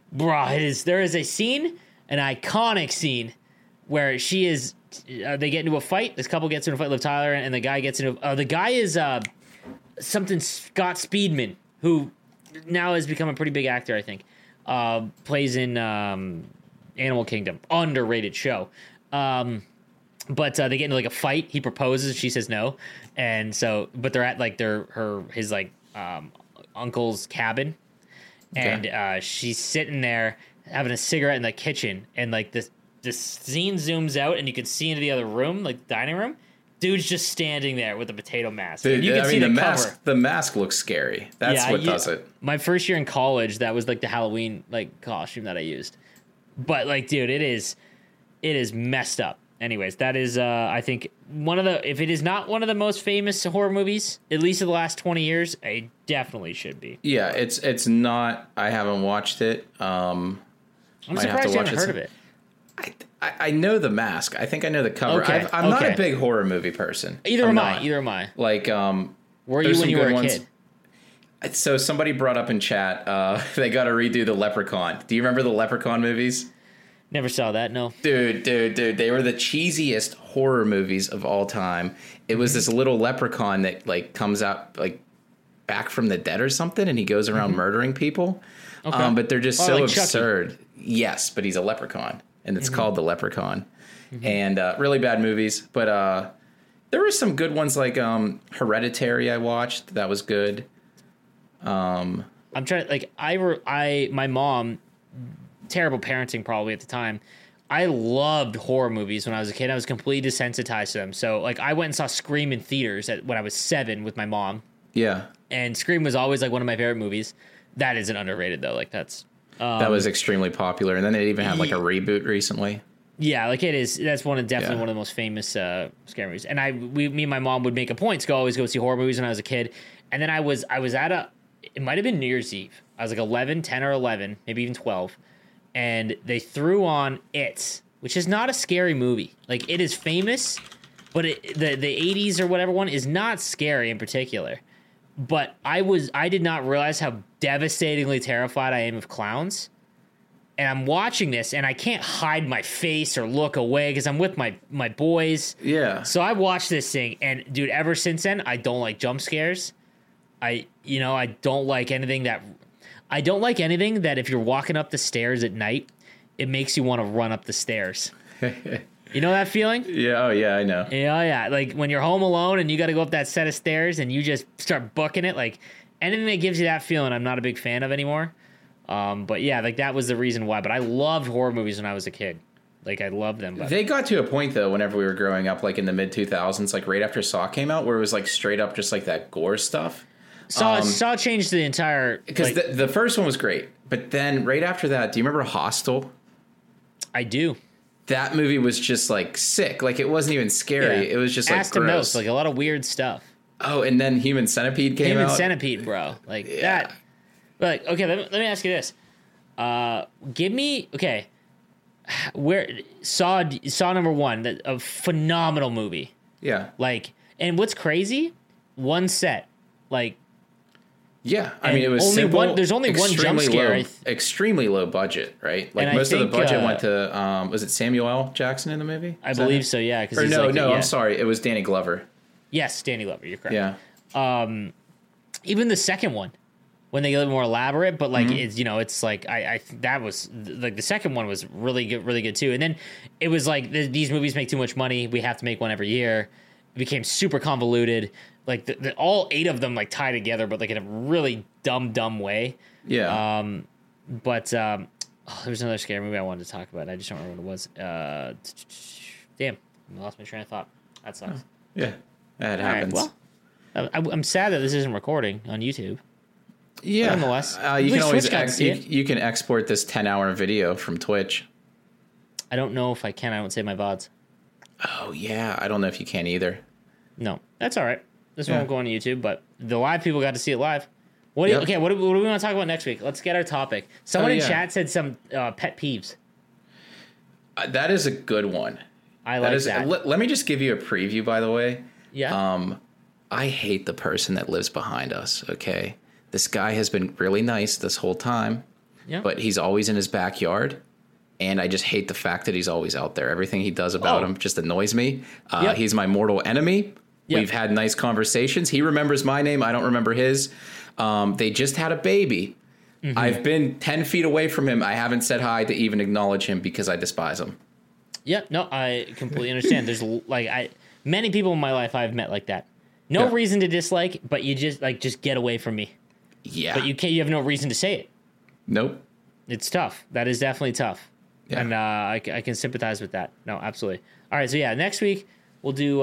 a scene, an iconic scene, where she is. They get into a fight. This couple gets into a fight. Liv Tyler and the guy gets into. The guy is something Scott Speedman, who now has become a pretty big actor. I think plays in Animal Kingdom, underrated show. But they get into like a fight. He proposes. She says no, and so but they're at like his uncle's cabin, and she's sitting there having a cigarette in the kitchen, and like this scene zooms out, and you can see into the other room, like the dining room. Dude's just standing there with a potato mask. Dude, you can see the mask. cover. The mask looks scary. That's what does it. My first year in college, that was like the Halloween like costume that I used. But like, dude, it is messed up. Anyways, that is I think if it is not one of the most famous horror movies, at least in the last 20 years, it definitely should be. Yeah, it's not. I haven't watched it. I'm surprised you haven't heard of it. I know the mask. I think I know the cover. Okay. I'm not a big horror movie person. Either am I. Like, were you when you were a kid? So somebody brought up in chat, they got to redo the Leprechaun. Do you remember the Leprechaun movies? Never saw that, no. Dude. They were the cheesiest horror movies of all time. It was this little leprechaun that like comes out like back from the dead or something, and he goes around murdering people. Okay. But they're just so like absurd. Chucky. Yes, but he's a leprechaun, and it's called The Leprechaun. And really bad movies. But there were some good ones like Hereditary I watched. That was good. I'm trying like my mom, terrible parenting probably at the time. I loved horror movies when I was a kid. I was completely desensitized to them. So like I went and saw Scream in theaters when I was 7 with my mom. Yeah. And Scream was always like one of my favorite movies. That isn't underrated though. Like that was extremely popular. And then it even had like a reboot recently. Yeah, like it is. That's definitely one of the most famous scary movies. And me and my mom would make a point to always go see horror movies when I was a kid. And then I was at it might have been New Year's Eve. I was like 10 or 11, maybe even 12. And they threw on It, which is not a scary movie. Like it is famous, but the 80s or whatever one is not scary in particular. But I did not realize how devastatingly terrified I am of clowns. And I'm watching this, and I can't hide my face or look away because I'm with my boys. Yeah. So I watched this thing, and dude, ever since then, I don't like jump scares. I don't like anything that if you're walking up the stairs at night, it makes you want to run up the stairs. You know that feeling? Yeah. Oh, yeah, I know. Yeah. Like when you're home alone and you got to go up that set of stairs and you just start booking it. Like anything that gives you that feeling, I'm not a big fan of anymore. But yeah, like that was the reason why. But I loved horror movies when I was a kid. Like I loved them. But they got to a point though, whenever we were growing up, like in the mid 2000s, like right after Saw came out, where it was like straight up just like that gore stuff. Saw changed the entire because like, the first one was great, but then right after that, do you remember Hostel? I do. that movie was just like sick. Like it wasn't even scary. Yeah. It was just like Ass to gross. mouth, like a lot of weird stuff. Oh, and then Human Centipede came out. Human Centipede, bro. Like that. Like, okay, let me ask you this. Give me, okay, where Saw number 1, a phenomenal movie. Yeah. Like, and what's crazy? One set. Like, yeah, I mean, it was only simple. one. There's only one jump scare. Extremely low budget, right? Like And most of the I think, budget went to was it Samuel L. Jackson in the movie? I believe so. Yeah. Or no, I'm sorry, it was Danny Glover. Yes, Danny Glover. You're correct. Yeah. Even the second one, when they get a little more elaborate, but like it's it's like I that was like the second one was really good too. And then it was like these movies make too much money. We have to make one every year. It became super convoluted. Like all 8 of them like tie together, but like in a really dumb way. Yeah. There was another scary movie I wanted to talk about. I just don't remember what it was. Damn, I lost my train of thought. That sucks. Yeah, that happens. All right, well, I'm sad that this isn't recording on YouTube. Yeah. But nonetheless, you can always you can export this 10-hour video from Twitch. I don't know if I can. I don't save my VODs. Oh yeah, I don't know if you can either. No, that's all right. This one won't go on YouTube, but the live people got to see it live. What do we want to talk about next week? Let's get our topic. Someone in chat said some pet peeves. That is a good one. I like that. Let me just give you a preview, by the way. Yeah. I hate the person that lives behind us, okay? This guy has been really nice this whole time, but he's always in his backyard, and I just hate the fact that he's always out there. Everything he does about him just annoys me. He's my mortal enemy. We've had nice conversations. He remembers my name. I don't remember his. They just had a baby. Mm-hmm. I've been 10 feet away from him. I haven't said hi to even acknowledge him because I despise him. Yeah, no, I completely understand. There's many people in my life I've met like that. No reason to dislike, but you just get away from me. Yeah. But you have no reason to say it. Nope. It's tough. That is definitely tough. Yeah. And I can sympathize with that. No, absolutely. All right, so next week we'll do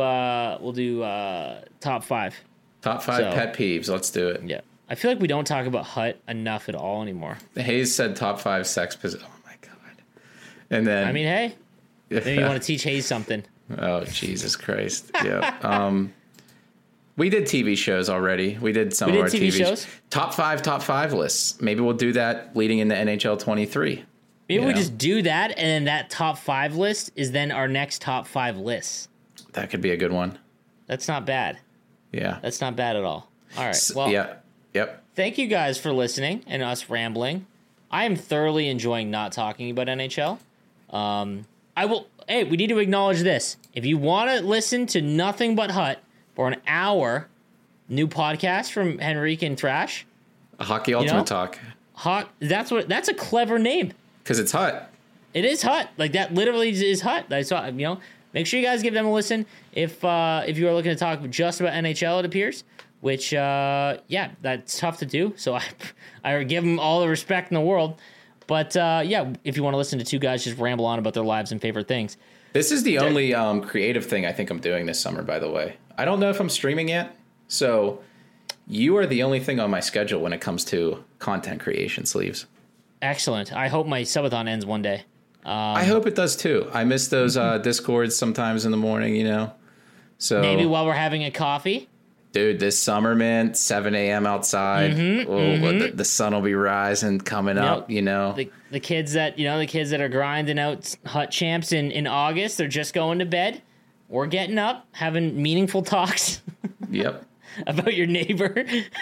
top 5. Top 5 pet peeves. Let's do it. Yeah. I feel like we don't talk about Hut enough at all anymore. Hayes said top 5 sex positions. Oh my god. And then I mean, hey, maybe you want to teach Hayes something. Oh, Jesus Christ. Yeah. We did TV shows already. We did some of our TV shows. Top 5 lists. Maybe we'll do that leading into NHL 23. Maybe we just do that, and then that top 5 list is then our next top 5 lists. That could be a good one. That's not bad. Yeah. That's not bad at all. All right. Well, Yep. Thank you guys for listening and us rambling. I am thoroughly enjoying not talking about NHL. Hey, we need to acknowledge this. If you want to listen to nothing but Hut for an hour, new podcast from Henrique and Thrash. A Hockey Ultimate Talk. That's a clever name. Because it's Hut. It is Hut. Like that literally is Hut. I saw, make sure you guys give them a listen if you are looking to talk just about NHL, it appears. Which, that's tough to do. So I give them all the respect in the world. But, if you want to listen to two guys just ramble on about their lives and favorite things. This is the only creative thing I think I'm doing this summer, by the way. I don't know if I'm streaming yet. So you are the only thing on my schedule when it comes to content creation, Sleeves. Excellent. I hope my subathon ends one day. I hope it does, too. I miss those Discords sometimes in the morning, So maybe while we're having a coffee. Dude, this summer, man, 7 a.m. outside. The sun will be rising, coming up, The kids that are grinding out Hut Champs in August, they're just going to bed. We're getting up, having meaningful talks. Yep. About your neighbor.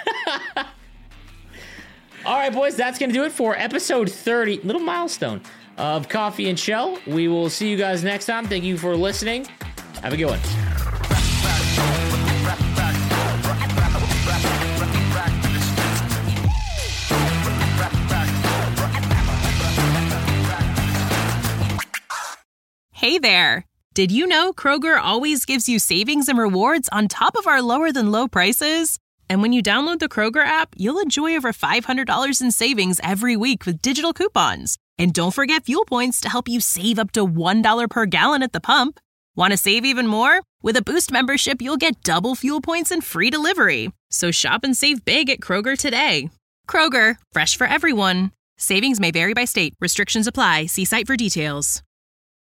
All right, boys, that's going to do it for episode 30, little milestone of Coffee and Shell. We will see you guys next time. Thank you for listening. Have a good one. Hey there! Did you know Kroger always gives you savings and rewards on top of our lower-than-low prices? And when you download the Kroger app, you'll enjoy over $500 in savings every week with digital coupons. And don't forget fuel points to help you save up to $1 per gallon at the pump. Want to save even more? With a Boost membership, you'll get double fuel points and free delivery. So shop and save big at Kroger today. Kroger, fresh for everyone. Savings may vary by state. Restrictions apply. See site for details.